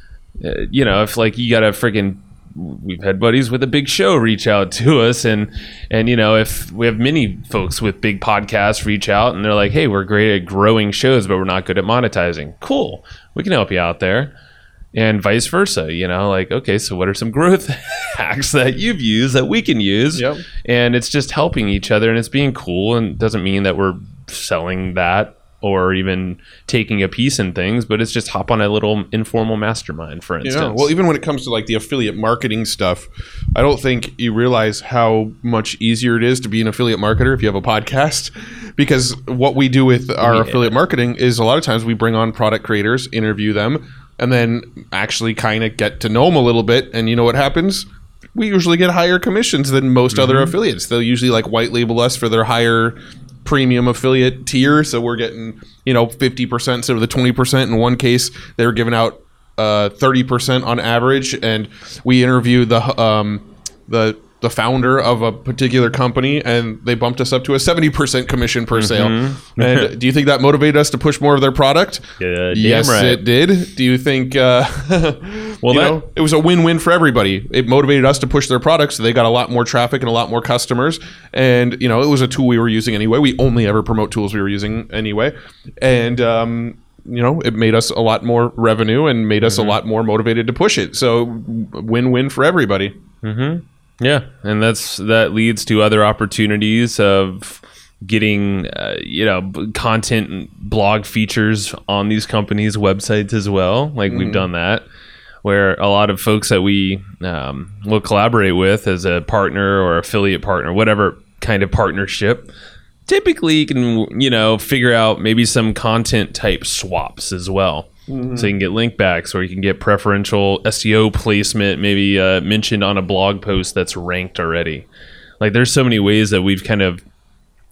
uh, you know, if like you got a freaking, we've had buddies with a big show reach out to us, and, and, you know, if we have many folks with big podcasts reach out and they're like, hey, we're great at growing shows, but we're not good at monetizing. Cool. We can help you out there. And vice versa, you know, like, okay, so what are some growth hacks that you've used that we can use? Yep. And it's just helping each other, and it's being cool, and doesn't mean that we're selling that or even taking a piece in things, but it's just hop on a little informal mastermind, for instance. Yeah, well, even when it comes to like the affiliate marketing stuff, I don't think you realize how much easier it is to be an affiliate marketer if you have a podcast, because what we do with our yeah. affiliate marketing is a lot of times we bring on product creators, interview them, and then actually kind of get to know them a little bit. And you know what happens? We usually get higher commissions than most mm-hmm. other affiliates. They'll usually like white label us for their higher premium affiliate tier. So we're getting, you know, fifty percent instead of the twenty percent. In one case, they were giving out uh, thirty percent on average. And we interviewed the um, the the founder of a particular company, and they bumped us up to a seventy percent commission per mm-hmm. sale. And do you think that motivated us to push more of their product? Yeah, yes, right. it did. Do you think uh, well, you that, know, it was a win-win for everybody? It motivated us to push their products, so they got a lot more traffic and a lot more customers. And, you know, it was a tool we were using anyway. We only ever promote tools we were using anyway. And, um, you know, it made us a lot more revenue and made us mm-hmm. a lot more motivated to push it. So win-win for everybody. Mm-hmm. Yeah, and that's that leads to other opportunities of getting, uh, you know, content and blog features on these companies' websites as well. Like mm. we've done that, where a lot of folks that we um, will collaborate with as a partner or affiliate partner, whatever kind of partnership, typically you can, you know, figure out maybe some content type swaps as well. Mm-hmm. So you can get link backs, or you can get preferential S E O placement, maybe uh, mentioned on a blog post that's ranked already. Like there's so many ways that we've kind of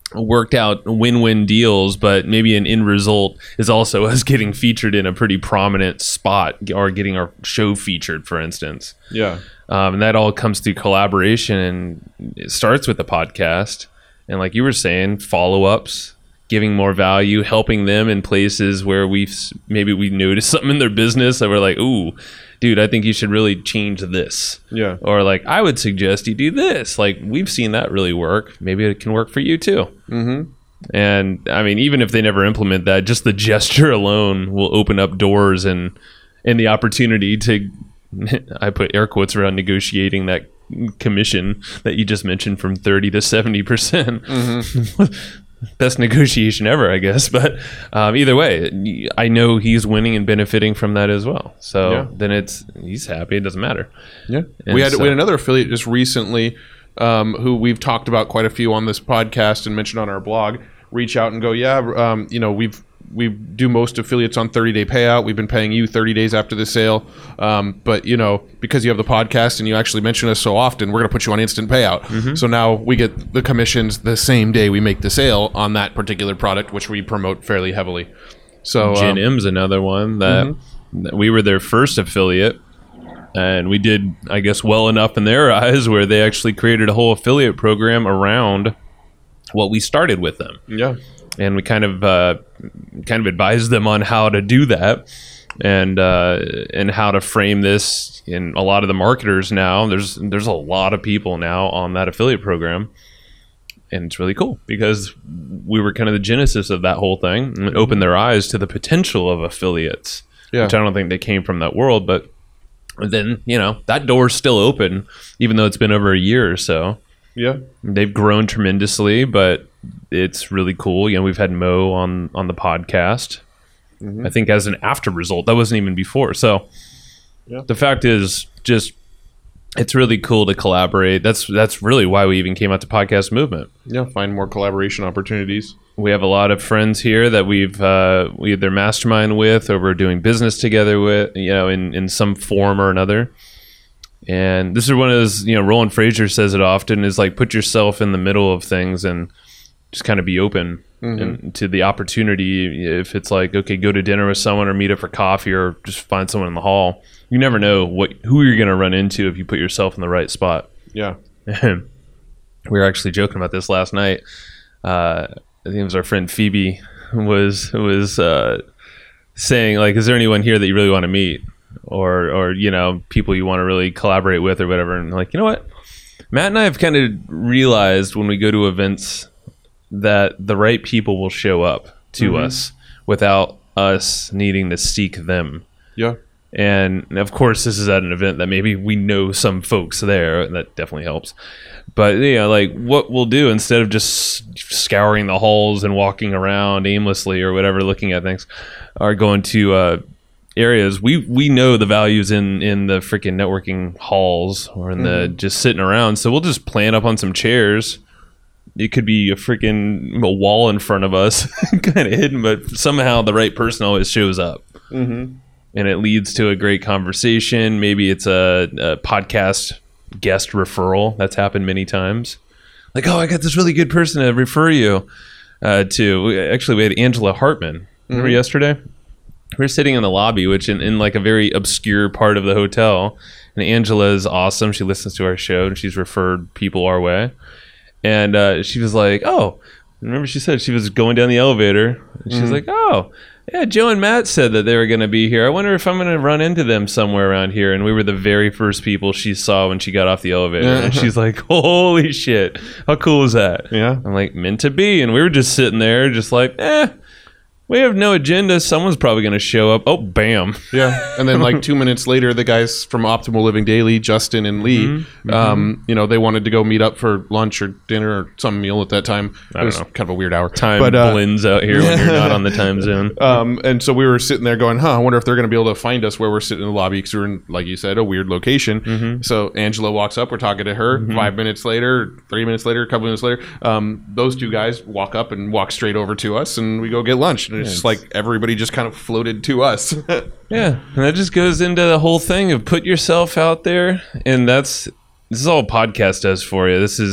worked out win-win deals, but maybe an end result is also us getting featured in a pretty prominent spot or getting our show featured, for instance. Yeah. Um, and that all comes through collaboration, and it starts with the podcast. And like you were saying, follow-ups, giving more value, helping them in places where we've maybe we noticed something in their business that we're like, ooh, dude, I think you should really change this. Yeah. Or like, I would suggest you do this. Like, we've seen that really work. Maybe it can work for you too. Mm-hmm. And I mean, even if they never implement that, just the gesture alone will open up doors and and the opportunity to, I put air quotes around negotiating that commission that you just mentioned from thirty to seventy percent. Mm-hmm. Best negotiation ever, I guess. But um, either way, I know he's winning and benefiting from that as well. So yeah. then it's he's happy. It doesn't matter. Yeah. And we had so, we had another affiliate just recently um, who we've talked about quite a few on this podcast and mentioned on our blog. Reach out and go, yeah, um, you know, we've we do most affiliates on thirty day payout. We've been paying you thirty days after the sale. Um, but, you know, because you have the podcast and you actually mention us so often, we're going to put you on instant payout. Mm-hmm. So now we get the commissions the same day we make the sale on that particular product, which we promote fairly heavily. So Gen um, M's another one that, mm-hmm. that we were their first affiliate. And we did, I guess, well enough in their eyes where they actually created a whole affiliate program around what we started with them. Yeah. And we kind of uh, kind of advised them on how to do that and uh, and how to frame this. And a lot of the marketers now, there's there's a lot of people now on that affiliate program. And it's really cool because we were kind of the genesis of that whole thing and opened their eyes to the potential of affiliates, yeah. which I don't think they came from that world. But then, you know, that door's still open, even though it's been over a year or so. Yeah. They've grown tremendously, but it's really cool. You know, we've had Mo on, on the podcast, mm-hmm. I think as an after result. That wasn't even before. So yeah. the fact is just, it's really cool to collaborate. That's, that's really why we even came out to Podcast Movement. Yeah. Find more collaboration opportunities. We have a lot of friends here that we've, uh, we either mastermind with or we're doing business together with, you know, in, in some form or another. And this is one of those, you know, Roland Frazier says it often, is like put yourself in the middle of things and just kind of be open mm-hmm. and to the opportunity. If it's like, okay, go to dinner with someone or meet up for coffee or just find someone in the hall. You never know what who you're going to run into if you put yourself in the right spot. Yeah. We were actually joking about this last night. Uh, I think it was our friend Phoebe was was uh, saying, like, is there anyone here that you really want to meet? Or, or you know, people you want to really collaborate with or whatever. And like, you know what? Matt and I have kind of realized when we go to events that the right people will show up to mm-hmm. us without us needing to seek them. Yeah. And of course, this is at an event that maybe we know some folks there, and that definitely helps. But, you know, like what we'll do instead of just scouring the halls and walking around aimlessly or whatever, looking at things, are going to uh, areas. We we know the values in, in the freaking networking halls or in the mm-hmm. just sitting around. So we'll just plan up on some chairs. It could be a freaking a wall in front of us, kind of hidden, but somehow the right person always shows up. Mm-hmm. And it leads to a great conversation. Maybe it's a, a podcast guest referral. That's happened many times. Like, oh, I got this really good person to refer you uh, to. Actually, we had Angela Hartman. Remember mm-hmm. yesterday? We were sitting in the lobby, which in, in like a very obscure part of the hotel. And Angela is awesome. She listens to our show and she's referred people our way. And uh, she was like, oh, remember she said she was going down the elevator. And she was mm-hmm. like, oh, yeah, Joe and Matt said that they were going to be here. I wonder if I'm going to run into them somewhere around here. And we were the very first people she saw when she got off the elevator. And she's like, holy shit. How cool is that? Yeah. I'm like, meant to be. And we were just sitting there just like, eh, we have no agenda. Someone's probably going to show up. Oh, bam. Yeah. And then like two minutes later, the guys from Optimal Living Daily, Justin and Lee, mm-hmm. um, you know, they wanted to go meet up for lunch or dinner or some meal at that time. I it was don't know. kind of a weird hour. Time but, uh, blends out here when you're not on the time zone. Um, and so we were sitting there going, huh, I wonder if they're going to be able to find us where we're sitting in the lobby because we're in, like you said, a weird location. Mm-hmm. So Angela walks up. We're talking to her. Mm-hmm. Five minutes later, three minutes later, a couple minutes later, um, those two guys walk up and walk straight over to us and we go get lunch. And it's just like every Everybody just kind of floated to us. Yeah, and that just goes into the whole thing of put yourself out there, and that's this is all podcast does for you. This is this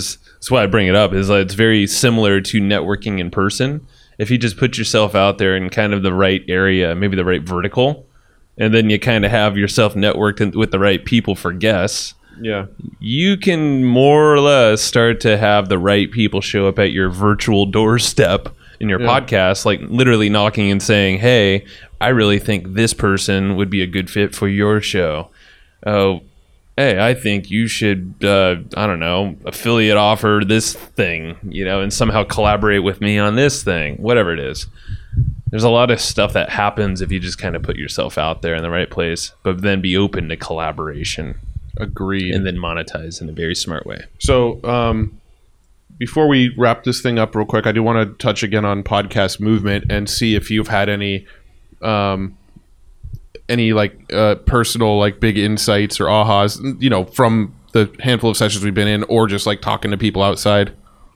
that's why I bring it up, is that it's very similar to networking in person. If you just put yourself out there in kind of the right area, maybe the right vertical, and then you kind of have yourself networked with the right people for guests, yeah, you can more or less start to have the right people show up at your virtual doorstep in your yeah. podcast, like literally knocking and saying, hey, I really think this person would be a good fit for your show. Oh, hey, I think you should, uh, I don't know, affiliate offer this thing, you know, and somehow collaborate with me on this thing, whatever it is. There's a lot of stuff that happens if you just kind of put yourself out there in the right place, but then be open to collaboration. Agreed. And then monetize in a very smart way. So, um, before we wrap this thing up real quick, I do want to touch again on podcast movement and see if you've had any, um, any like uh, personal like big insights or ahas, you know, from the handful of sessions we've been in, or just like talking to people outside.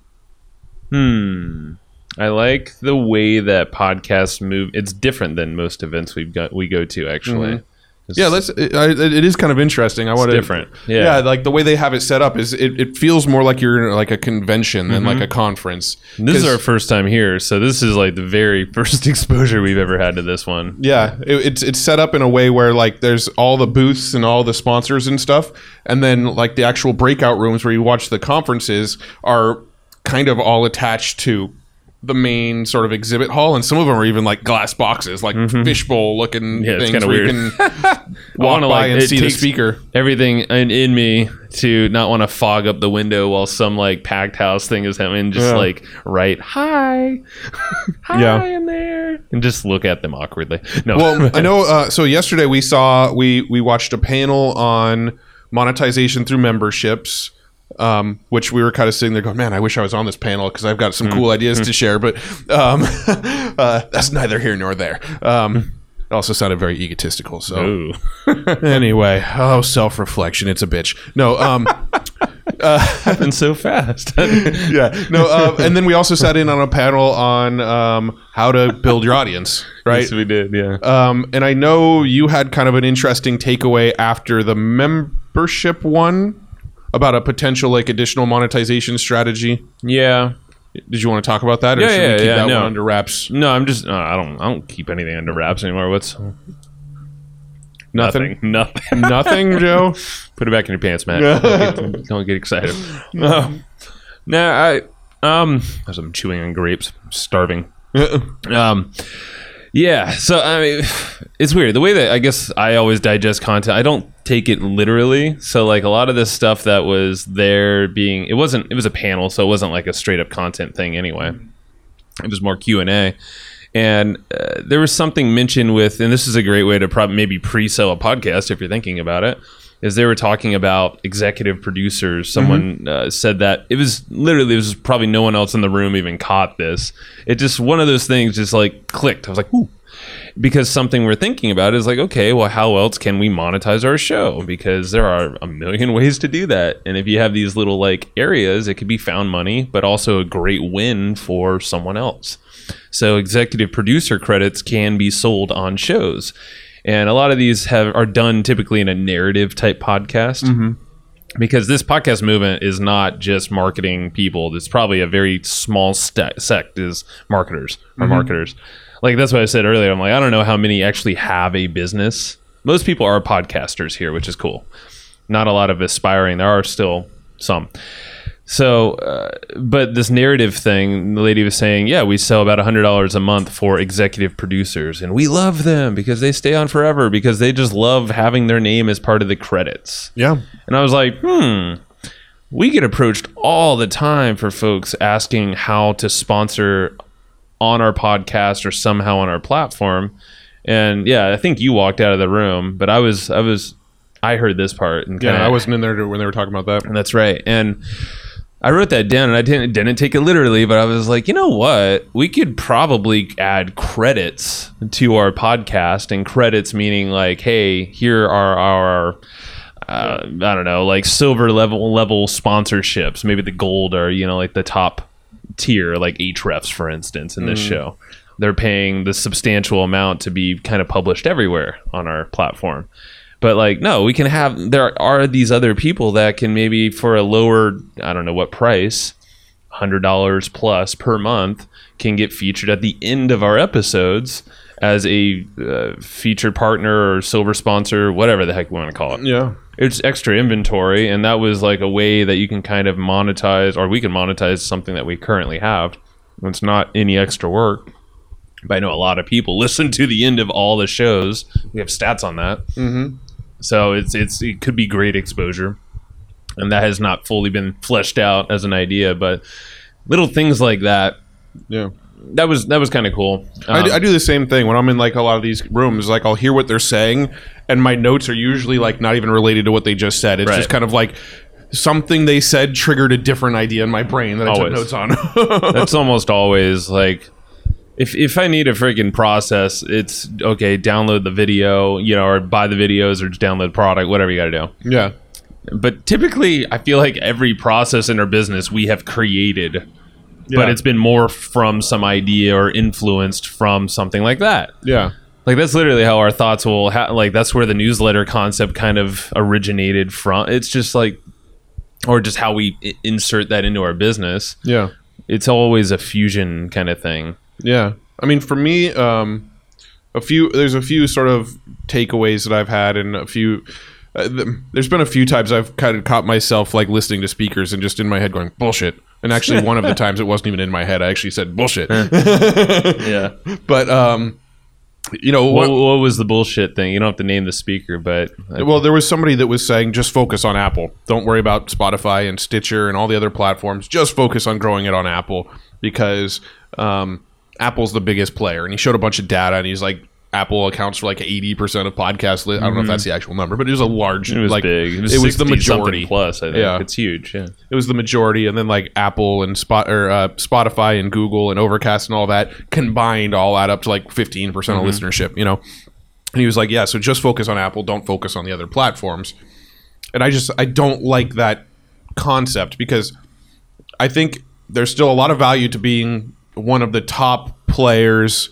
Hmm. I like the way that podcasts move. It's different than most events we've got we go to actually. Mm-hmm. Yeah, let's. It, it is kind of interesting. I want to different. Yeah. yeah, like the way they have it set up is it, it feels more like you're in like a convention than mm-hmm. like a conference. And this is our first time here, so this is like the very first exposure we've ever had to this one. Yeah, it, it's it's set up in a way where like there's all the booths and all the sponsors and stuff, and then like the actual breakout rooms where you watch the conferences are kind of all attached to the main sort of exhibit hall, and some of them are even like glass boxes, like mm-hmm. fishbowl looking yeah, things where weird. You can walk by like, and see the speaker. Everything in, in me to not want to fog up the window while some like packed house thing is happening. Just yeah. like write hi, hi yeah. in there, and just look at them awkwardly. No, well, I know. Uh, so yesterday we saw we we watched a panel on monetization through memberships. Um, which we were kind of sitting there going, man, I wish I was on this panel because I've got some mm. cool ideas mm. to share, but um, uh, that's neither here nor there. Um, it also sounded very egotistical. So anyway, oh, self-reflection, it's a bitch. No, um, uh, happened so fast. yeah, no, um, and then we also sat in on a panel on um, how to build your audience. Right, yes, we did. Yeah, um, and I know you had kind of an interesting takeaway after the membership one. About a potential like additional monetization strategy. Yeah. Did you want to talk about that, or yeah, should yeah, we keep yeah, that no. one under wraps? No, I'm just. Uh, I don't. I don't keep anything under wraps anymore. What's nothing? Nothing. Nothing, Joe. Put it back in your pants, Matt. don't, get, don't get excited. Uh, nah, I um, as I'm chewing on grapes, I'm starving. um. Yeah, so I mean, it's weird. The way that I guess I always digest content, I don't take it literally. So like a lot of this stuff that was there being, it wasn't, it was a panel, so it wasn't like a straight up content thing anyway. It was more Q and A. And uh, there was something mentioned with, and this is a great way to probably maybe pre-sell a podcast if you're thinking about it, is they were talking about executive producers. Someone mm-hmm. uh, said that it was literally, it was probably no one else in the room even caught this. It just, one of those things just like clicked. I was like, ooh. Because something we're thinking about is like, okay, well, how else can we monetize our show? Because there are a million ways to do that. And if you have these little like areas, it could be found money, but also a great win for someone else. So executive producer credits can be sold on shows. And a lot of these have are done typically in a narrative type podcast. Mm-hmm. Because this podcast movement is not just marketing people. It's probably a very small st- sect is marketers or mm-hmm. marketers. Like that's what I said earlier. I'm like, I don't know how many actually have a business. Most people are podcasters here, which is cool. Not a lot of aspiring. There are still some. So, uh, but this narrative thing, the lady was saying, yeah, we sell about one hundred dollars a month for executive producers. And we love them because they stay on forever because they just love having their name as part of the credits. Yeah. And I was like, hmm, we get approached all the time for folks asking how to sponsor on our podcast or somehow on our platform. And yeah, I think you walked out of the room, but I was, I was, I heard this part. And yeah, kinda, I wasn't in there when they were talking about that. And that's right. And I wrote that down and I didn't didn't take it literally, but I was like, you know what? We could probably add credits to our podcast, and credits meaning like, hey, here are our, uh, I don't know, like silver level level sponsorships. Maybe the gold are, you know, like the top tier, like Ahrefs, for instance, in this mm. show. They're paying the substantial amount to be kind of published everywhere on our platform. But like, no, we can have, there are these other people that can maybe for a lower, I don't know what price, hundred dollars plus per month can get featured at the end of our episodes as a uh, featured partner or silver sponsor, whatever the heck we want to call it. Yeah. It's extra inventory, and that was like a way that you can kind of monetize, or we can monetize something that we currently have. It's not any extra work. But I know a lot of people listen to the end of all the shows. We have stats on that. Mm-hmm. So it's it's it could be great exposure. And that has not fully been fleshed out as an idea, but little things like that. Yeah. That was that was kind of cool. Um, I, do, I do the same thing when I'm in like a lot of these rooms. Like I'll hear what they're saying, and my notes are usually like not even related to what they just said. It's Right. just kind of like something they said triggered a different idea in my brain that I Always. took notes on. That's almost always like, if if I need a freaking process, it's okay. Download the video, you know, or buy the videos, or just download the product, whatever you got to do. Yeah. But typically, I feel like every process in our business we have created. Yeah. But it's been more from some idea or influenced from something like that. Yeah. Like that's literally how our thoughts will ha- like that's where the newsletter concept kind of originated from. It's just like, or just how we I- insert that into our business. Yeah. It's always a fusion kind of thing. Yeah. I mean, for me, um, a few, there's a few sort of takeaways that I've had, and a few, uh, th- there's been a few times I've kind of caught myself like listening to speakers and just in my head going, bullshit. And actually, one of the times it wasn't even in my head. I actually said bullshit. Yeah. But, um, you know, What, what, what was the bullshit thing? You don't have to name the speaker, but well, there was somebody that was saying just focus on Apple. Don't worry about Spotify and Stitcher and all the other platforms. Just focus on growing it on Apple because um, Apple's the biggest player. And he showed a bunch of data, and he's like, Apple accounts for like eighty percent of podcast li- I don't know if that's the actual number, but it was a large, it was like, big. It was, it was the majority. Plus, I think. Yeah. It's huge. Yeah. It was the majority, and then like Apple and Spot or uh, Spotify and Google and Overcast and all that combined all add up to like fifteen percent Mm-hmm. of listenership, you know. And he was like, yeah, so just focus on Apple, don't focus on the other platforms. And I just I don't like that concept because I think there's still a lot of value to being one of the top players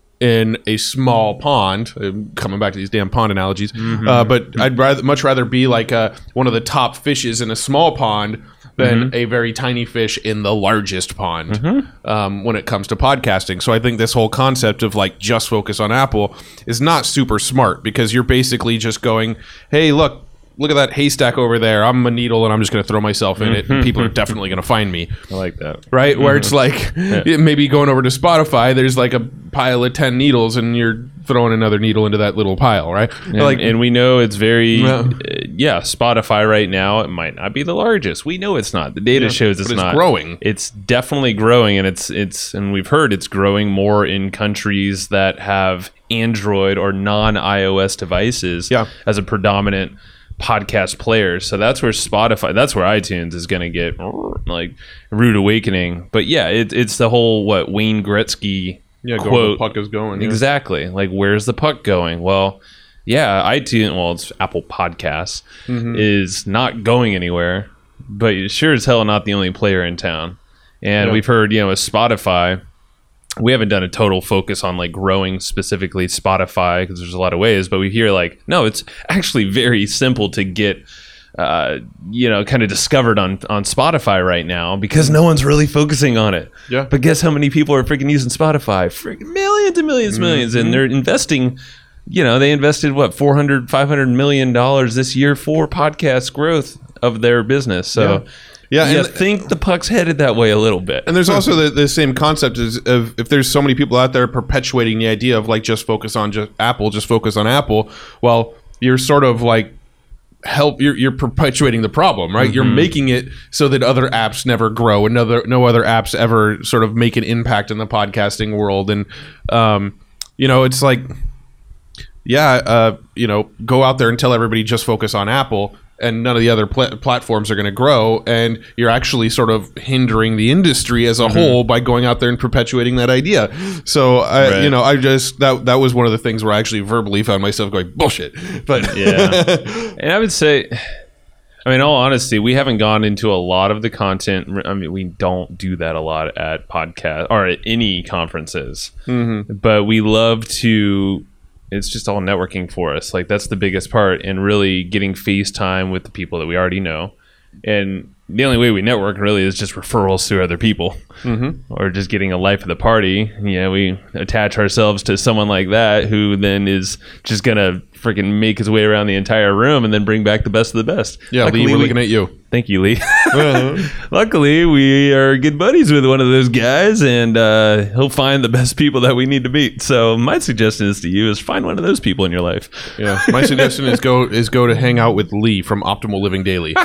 in a small pond. I'm coming back to these damn pond analogies, Mm-hmm. uh, but I'd rather much rather be like a, one of the top fishes in a small pond than Mm-hmm. a very tiny fish in the largest pond Mm-hmm. um, when it comes to podcasting. So I think this whole concept of like just focus on Apple is not super smart because you're basically just going, hey, look. Look at that haystack over there. I'm a needle and I'm just going to throw myself in it. And people are definitely going to find me. I like that. Right? Where it's like maybe going over to Spotify, there's like a pile of ten needles and you're throwing another needle into that little pile, right? And, like, and we know it's very, Yeah. uh, yeah, Spotify right now, it might not be the largest. We know it's not. The data Yeah, shows it's, but it's not. growing. It's definitely growing, and it's, it's, and we've heard it's growing more in countries that have Android or non-iOS devices Yeah. as a predominant podcast players. So that's where Spotify, that's where iTunes is going to get like rude awakening. But yeah, it, it's the whole what Wayne Gretzky yeah, go where quote. the puck is going. Yeah. Exactly. Like, where's the puck going? Well, yeah, iTunes, well, it's Apple Podcasts, Mm-hmm. is not going anywhere, but it's sure as hell not the only player in town. And Yeah. we've heard, you know, with Spotify, we haven't done a total focus on like growing specifically Spotify because there's a lot of ways, but we hear like, no, it's actually very simple to get, uh, you know, kind of discovered on, on Spotify right now because no one's really focusing on it. Yeah. But guess how many people are freaking using Spotify? Freaking millions and millions, and millions. And they're investing, you know, they invested what, four hundred, five hundred million dollars this year for podcast growth of their business. So, Yeah, you and- think the puck's headed that way a little bit. And there's also the, the same concept is of if there's so many people out there perpetuating the idea of like just focus on just Apple, just focus on Apple. Well, you're sort of like help you're, you're perpetuating the problem, right? You're making it so that other apps never grow and other no other apps ever sort of make an impact in the podcasting world. And um, you know, it's like yeah, uh, you know, go out there and tell everybody just focus on Apple. And none of the other pl- platforms are going to grow, and you're actually sort of hindering the industry as a Mm-hmm. whole by going out there and perpetuating that idea. So, I, Right. you know, I just that that was one of the things where I actually verbally found myself going bullshit. But Yeah. And I would say, I mean, in all honesty, we haven't gone into a lot of the content. I mean, we don't do that a lot at podcast or at any conferences, Mm-hmm. but we love to, it's just all networking for us. Like that's the biggest part, and really getting FaceTime with the people that we already know. And the only way we network really is just referrals through other people, mm-hmm. or just getting a life of the party. Yeah, we attach ourselves to someone like that who then is just gonna freaking make his way around the entire room and then bring back the best of the best. Yeah, Luckily, Lee, we're we, looking at you. Thank you, Lee. Luckily, we are good buddies with one of those guys, and uh, he'll find the best people that we need to meet. So my suggestion is to you is find one of those people in your life. Yeah, my suggestion is go is go to hang out with Lee from Optimal Living Daily.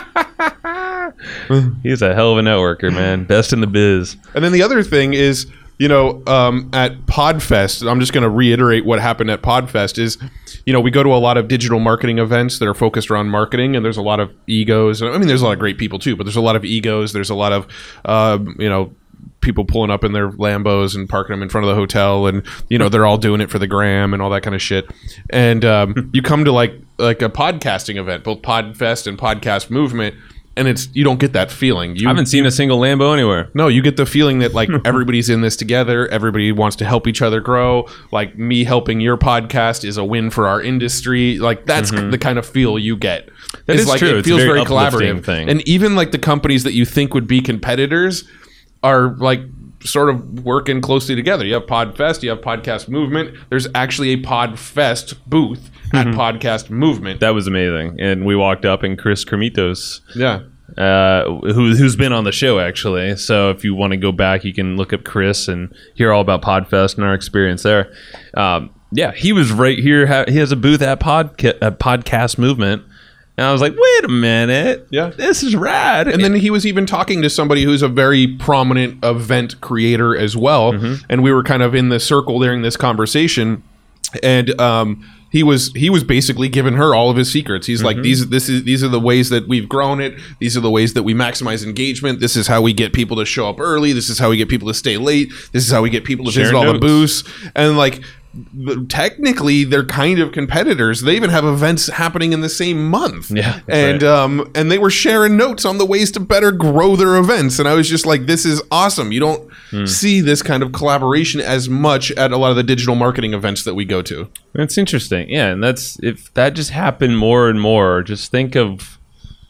He's a hell of a networker, man. Best in the biz. And then the other thing is, you know, um, at PodFest, I'm just going to reiterate what happened at PodFest is, you know, we go to a lot of digital marketing events that are focused around marketing, and there's a lot of egos. I mean, there's a lot of great people too, but there's a lot of egos. There's a lot of, uh, you know, people pulling up in their Lambos and parking them in front of the hotel, and, you know, they're all doing it for the gram and all that kind of shit. And um, you come to like like a podcasting event, both PodFest and Podcast Movement, and it's you don't get that feeling. You I haven't seen a single Lambo anywhere. No, you get the feeling that like everybody's in this together. Everybody wants to help each other grow. Like me helping your podcast is a win for our industry. Like that's mm-hmm. the kind of feel you get. That it's is like, true. It it's feels a very, very collaborative. Thing. And even like the companies that you think would be competitors are like sort of working closely together. You have PodFest, you have Podcast Movement. There's actually a PodFest booth at mm-hmm. Podcast Movement. That was amazing. And we walked up and Chris Kermitos, yeah, uh, who, who's been on the show actually. So if you want to go back, you can look up Chris and hear all about PodFest and our experience there. Um, yeah, he was right here. He has a booth at, Podca- at Podcast Movement. And I was like, wait a minute. Yeah. This is rad. And then he was even talking to somebody who's a very prominent event creator as well. Mm-hmm. And we were kind of in the circle during this conversation. And um, he was he was basically giving her all of his secrets. He's mm-hmm. like, these this is these are the ways that we've grown it. These are the ways that we maximize engagement. This is how we get people to show up early. This is how we get people to stay late. This is how we get people to Sharing visit all notes. the booths. And like, technically they're kind of competitors. They even have events happening in the same month. Yeah, and right. um and they were sharing notes on the ways to better grow their events, and I was just like, this is awesome. You don't hmm. see this kind of collaboration as much at a lot of the digital marketing events that we go to. That's interesting. Yeah, and that's if that just happened more and more, just think of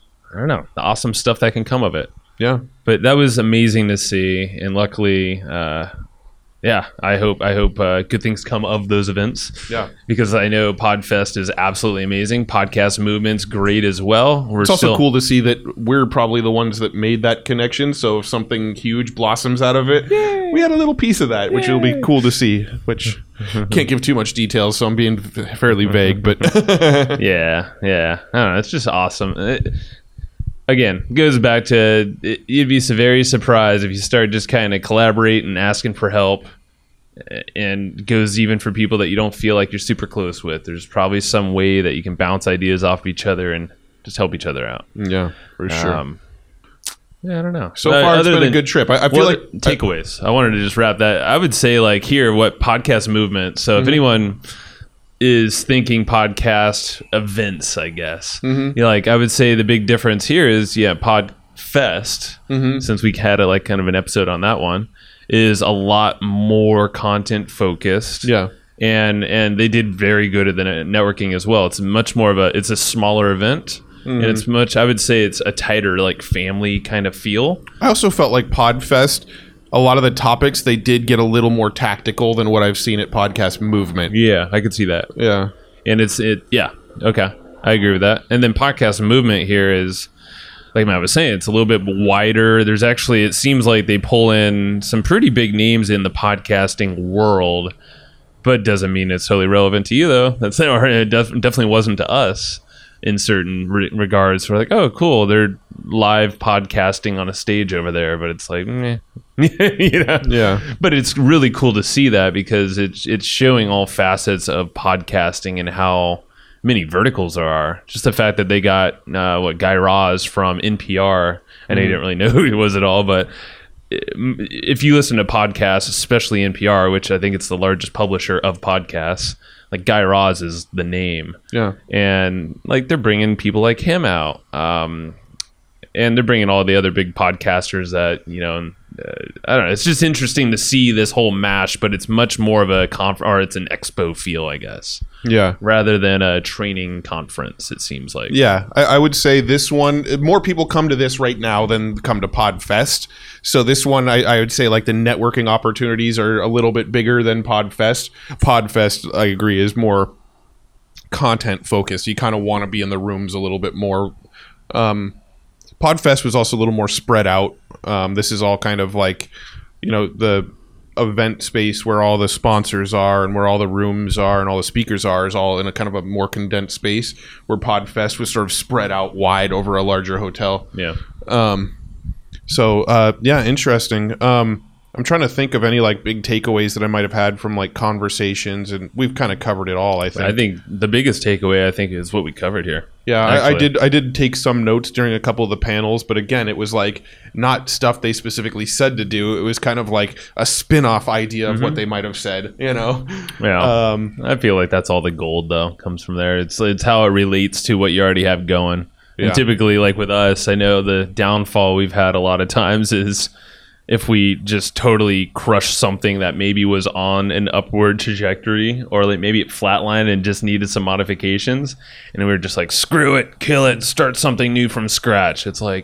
I don't know, the awesome stuff that can come of it. Yeah. But that was amazing to see, and luckily uh Yeah, I hope I hope uh, good things come of those events. Yeah, because I know PodFest is absolutely amazing. Podcast Movement's great as well. We're it's also still- cool to see that we're probably the ones that made that connection. So if something huge blossoms out of it, Yay. we had a little piece of that, which Yay. will be cool to see. Which can't give too much details, so I'm being fairly vague. But yeah, yeah, I don't know. It's just awesome. It, Again, goes back to it, you'd be very surprised if you start just kind of collaborating and asking for help, and goes even for people that you don't feel like you're super close with. There's probably some way that you can bounce ideas off of each other and just help each other out. Yeah, for sure. Um, yeah, I don't know. So uh, far, it's been than, a good trip. I, I feel like takeaways. I, I wanted to just wrap that. I would say like here, what Podcast Movement. So mm-hmm. if anyone is thinking podcast events, I guess. Mm-hmm. You know, like I would say the big difference here is, yeah, PodFest, mm-hmm. since we had a, like kind of an episode on that one, is a lot more content focused. Yeah. And and they did very good at the networking as well. It's much more of a, it's a smaller event. Mm-hmm. And it's much, I would say it's a tighter like family kind of feel. I also felt like PodFest, a lot of the topics, they did get a little more tactical than what I've seen at Podcast Movement. Yeah, I could see that. Yeah. And it's, it, yeah, okay. I agree with that. And then Podcast Movement here is, like Matt was saying, it's a little bit wider. There's actually, it seems like they pull in some pretty big names in the podcasting world, but doesn't mean it's totally relevant to you, though. That's or it def- definitely wasn't to us in certain re- regards. We're like, oh, cool, they're live podcasting on a stage over there, but it's like, meh. you know? Yeah. But it's really cool to see that because it's it's showing all facets of podcasting and how many verticals there are. Just the fact that they got uh, what Guy Raz from N P R, and mm. I didn't really know who he was at all, but if you listen to podcasts, especially N P R, which I think it's the largest publisher of podcasts, like Guy Raz is the name. Yeah. And like they're bringing people like him out. Um, and they're bringing all the other big podcasters that, you know, uh, I don't know. It's just interesting to see this whole mash, but it's much more of a conf or it's an expo feel, I guess. Yeah. Rather than a training conference, it seems like. Yeah, I, I would say this one, more people come to this right now than come to PodFest. So this one, I, I would say like the networking opportunities are a little bit bigger than PodFest. PodFest, I agree, is more content focused. You kind of want to be in the rooms a little bit more. Um, PodFest was also a little more spread out. Um, this is all kind of like, you know, the event space where all the sponsors are and where all the rooms are and all the speakers are is all in a kind of a more condensed space, where PodFest was sort of spread out wide over a larger hotel. Yeah. Um, so, uh, yeah, interesting. Um, I'm trying to think of any like big takeaways that I might have had from like conversations, and we've kind of covered it all. I think. I think the biggest takeaway, I think, is what we covered here. Yeah, I, I did. I did take some notes during a couple of the panels, but again, it was like not stuff they specifically said to do. It was kind of like a spin-off idea of mm-hmm. what they might have said. You know. Yeah. Um, I feel like that's all the gold though comes from there. It's it's how it relates to what you already have going. Yeah. And typically, like with us, I know the downfall we've had a lot of times is if we just totally crush something that maybe was on an upward trajectory, or like maybe it flatlined and just needed some modifications, and we were just like, screw it, kill it, start something new from scratch. It's like,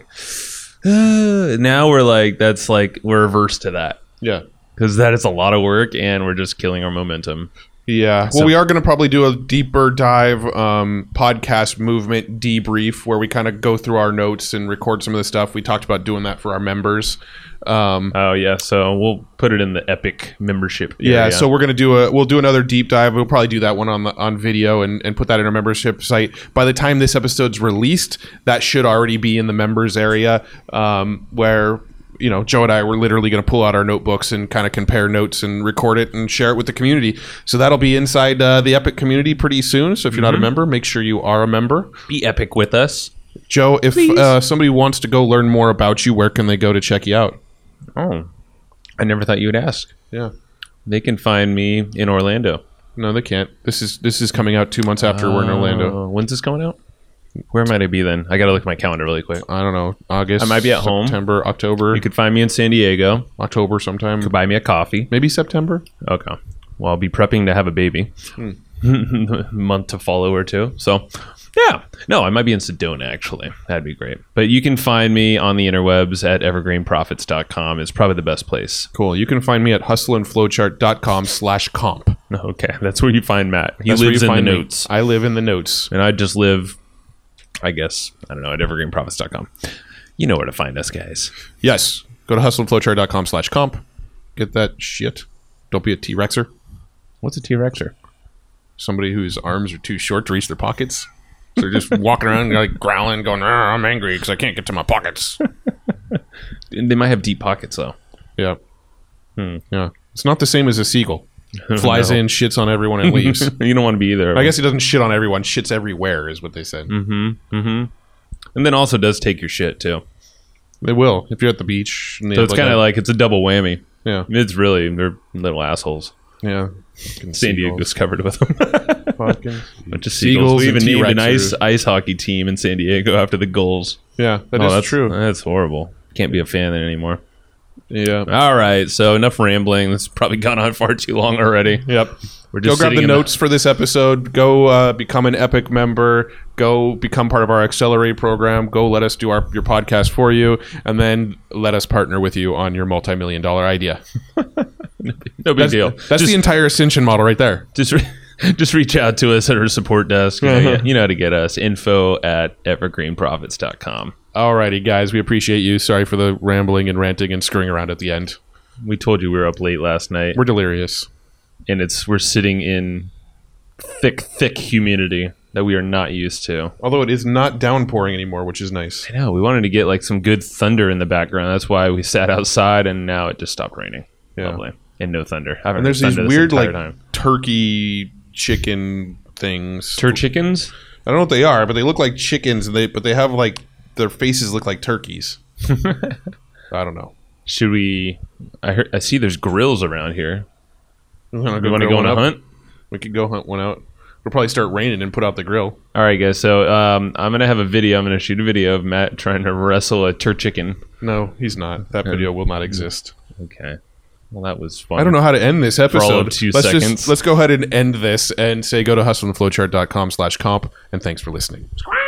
uh, now we're like, that's like, we're reverse to that. Yeah. Because that is a lot of work, and we're just killing our momentum. Yeah. So, well, we are going to probably do a deeper dive um, podcast movement debrief where we kind of go through our notes and record some of the stuff. We talked about doing that for our members. Um, oh yeah, so we'll put it in the Epic membership area. Yeah, so we're gonna do a we'll do another deep dive. We'll probably do that one on the, on video and, and put that in our membership site. By the time this episode's released, that should already be in the members area, um, where you know Joe and I were literally gonna pull out our notebooks and kind of compare notes and record it and share it with the community. So that'll be inside uh, the Epic community pretty soon. So if you're mm-hmm. not a member, make sure you are a member. Be epic with us, Joe. If uh, somebody wants to go learn more about you, where can they go to check you out? Oh, I never thought you would ask. Yeah. They can find me in Orlando. No, they can't. This is this is coming out two months after uh, we're in Orlando. When's this coming out? Where might I be then? I got to look at my calendar really quick. I don't know. August. I might be at home. September, October. You could find me in San Diego. October sometime. You could buy me a coffee. Maybe September. Okay. Well, I'll be prepping to have a baby. Hmm. Month to follow or two. So... yeah. No, I might be in Sedona, actually. That'd be great. But you can find me on the interwebs at evergreen profits dot com. It's probably the best place. Cool. You can find me at hustleandflowchart.com slash comp. Okay. That's where you find Matt. He That's lives in the me. notes. I live in the notes. And I just live, I guess, I don't know, at evergreen profits dot com. You know where to find us, guys. Yes. Go to hustleandflowchart.com slash comp. Get that shit. Don't be a T-Rexer. What's a T-Rexer? Somebody whose arms are too short to reach their pockets. So they're just walking around like growling, going, I'm angry because I can't get to my pockets. They might have deep pockets, though. Yeah. Hmm. Yeah. It's not the same as a seagull. Flies no. in, shits on everyone, and leaves. You don't want to be either. I guess he doesn't shit on everyone. Shits everywhere is what they said. Mm-hmm. Mm-hmm. And then also does take your shit, too. They will. If you're at the beach. So it's like kind of like, it's a double whammy. Yeah. It's really, they're little assholes. Yeah. San Diego's covered with them. Bunch of seagulls. Seagulls We even and named an T-Rexers. ice ice hockey team in San Diego after the Gulls. Yeah, that oh, is that's true. That's horrible. Can't be a fan of it anymore. Yeah. All right. So enough rambling. This has probably gone on far too long already. Yep. We're just go grab the notes the- for this episode. Go uh, become an Epic member. Go become part of our Accelerate program. Go let us do our your podcast for you, and then let us partner with you on your multi-million dollar idea. No big that's, deal. That's just, the entire Ascension model right there. Just re- just reach out to us at our support desk. You know, uh-huh. you know how to get us. Info at evergreen profits dot com. Alrighty, guys. We appreciate you. Sorry for the rambling and ranting and screwing around at the end. We told you we were up late last night. We're delirious. And it's we're sitting in thick, thick humidity that we are not used to. Although it is not downpouring anymore, which is nice. I know. We wanted to get like some good thunder in the background. That's why we sat outside, and now it just stopped raining. Yeah. Lovely. And no thunder. And there's these weird like time. turkey chicken things. Tur chickens? I don't know what they are, but they look like chickens. And they but they have like their faces look like turkeys. I don't know. Should we? I heard. I see. There's grills around here. You want to go on a hunt? We could go hunt one out. It'll probably start raining and put out the grill. All right, guys. So um, I'm gonna have a video. I'm gonna shoot a video of Matt trying to wrestle a turchicken. No, he's not. That video will not exist. Okay. Well, that was fun. I don't know how to end this episode. For all of two let's seconds. Just, let's go ahead and end this and say go to hustle and flowchart dot com slash comp and thanks for listening.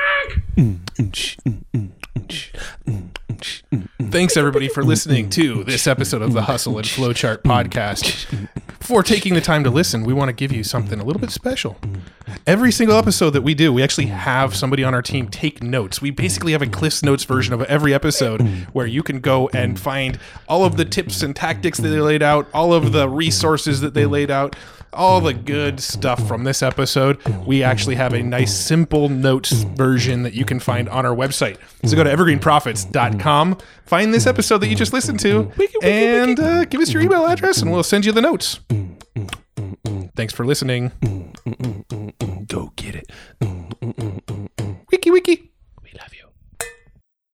Thanks everybody for listening to this episode of the Hustle and Flowchart podcast. Before taking the time to listen, we want to give you something a little bit special. Every single episode that we do, we actually have somebody on our team take notes. We basically have a Cliff's Notes version of every episode where you can go and find all of the tips and tactics that they laid out, all of the resources that they laid out, all the good stuff from this episode. We actually have a nice simple notes version that you can find on our website. So go to evergreen profits dot com, find this episode that you just listened to, and uh, give us your email address and we'll send you the notes. Thanks for listening. Go get it.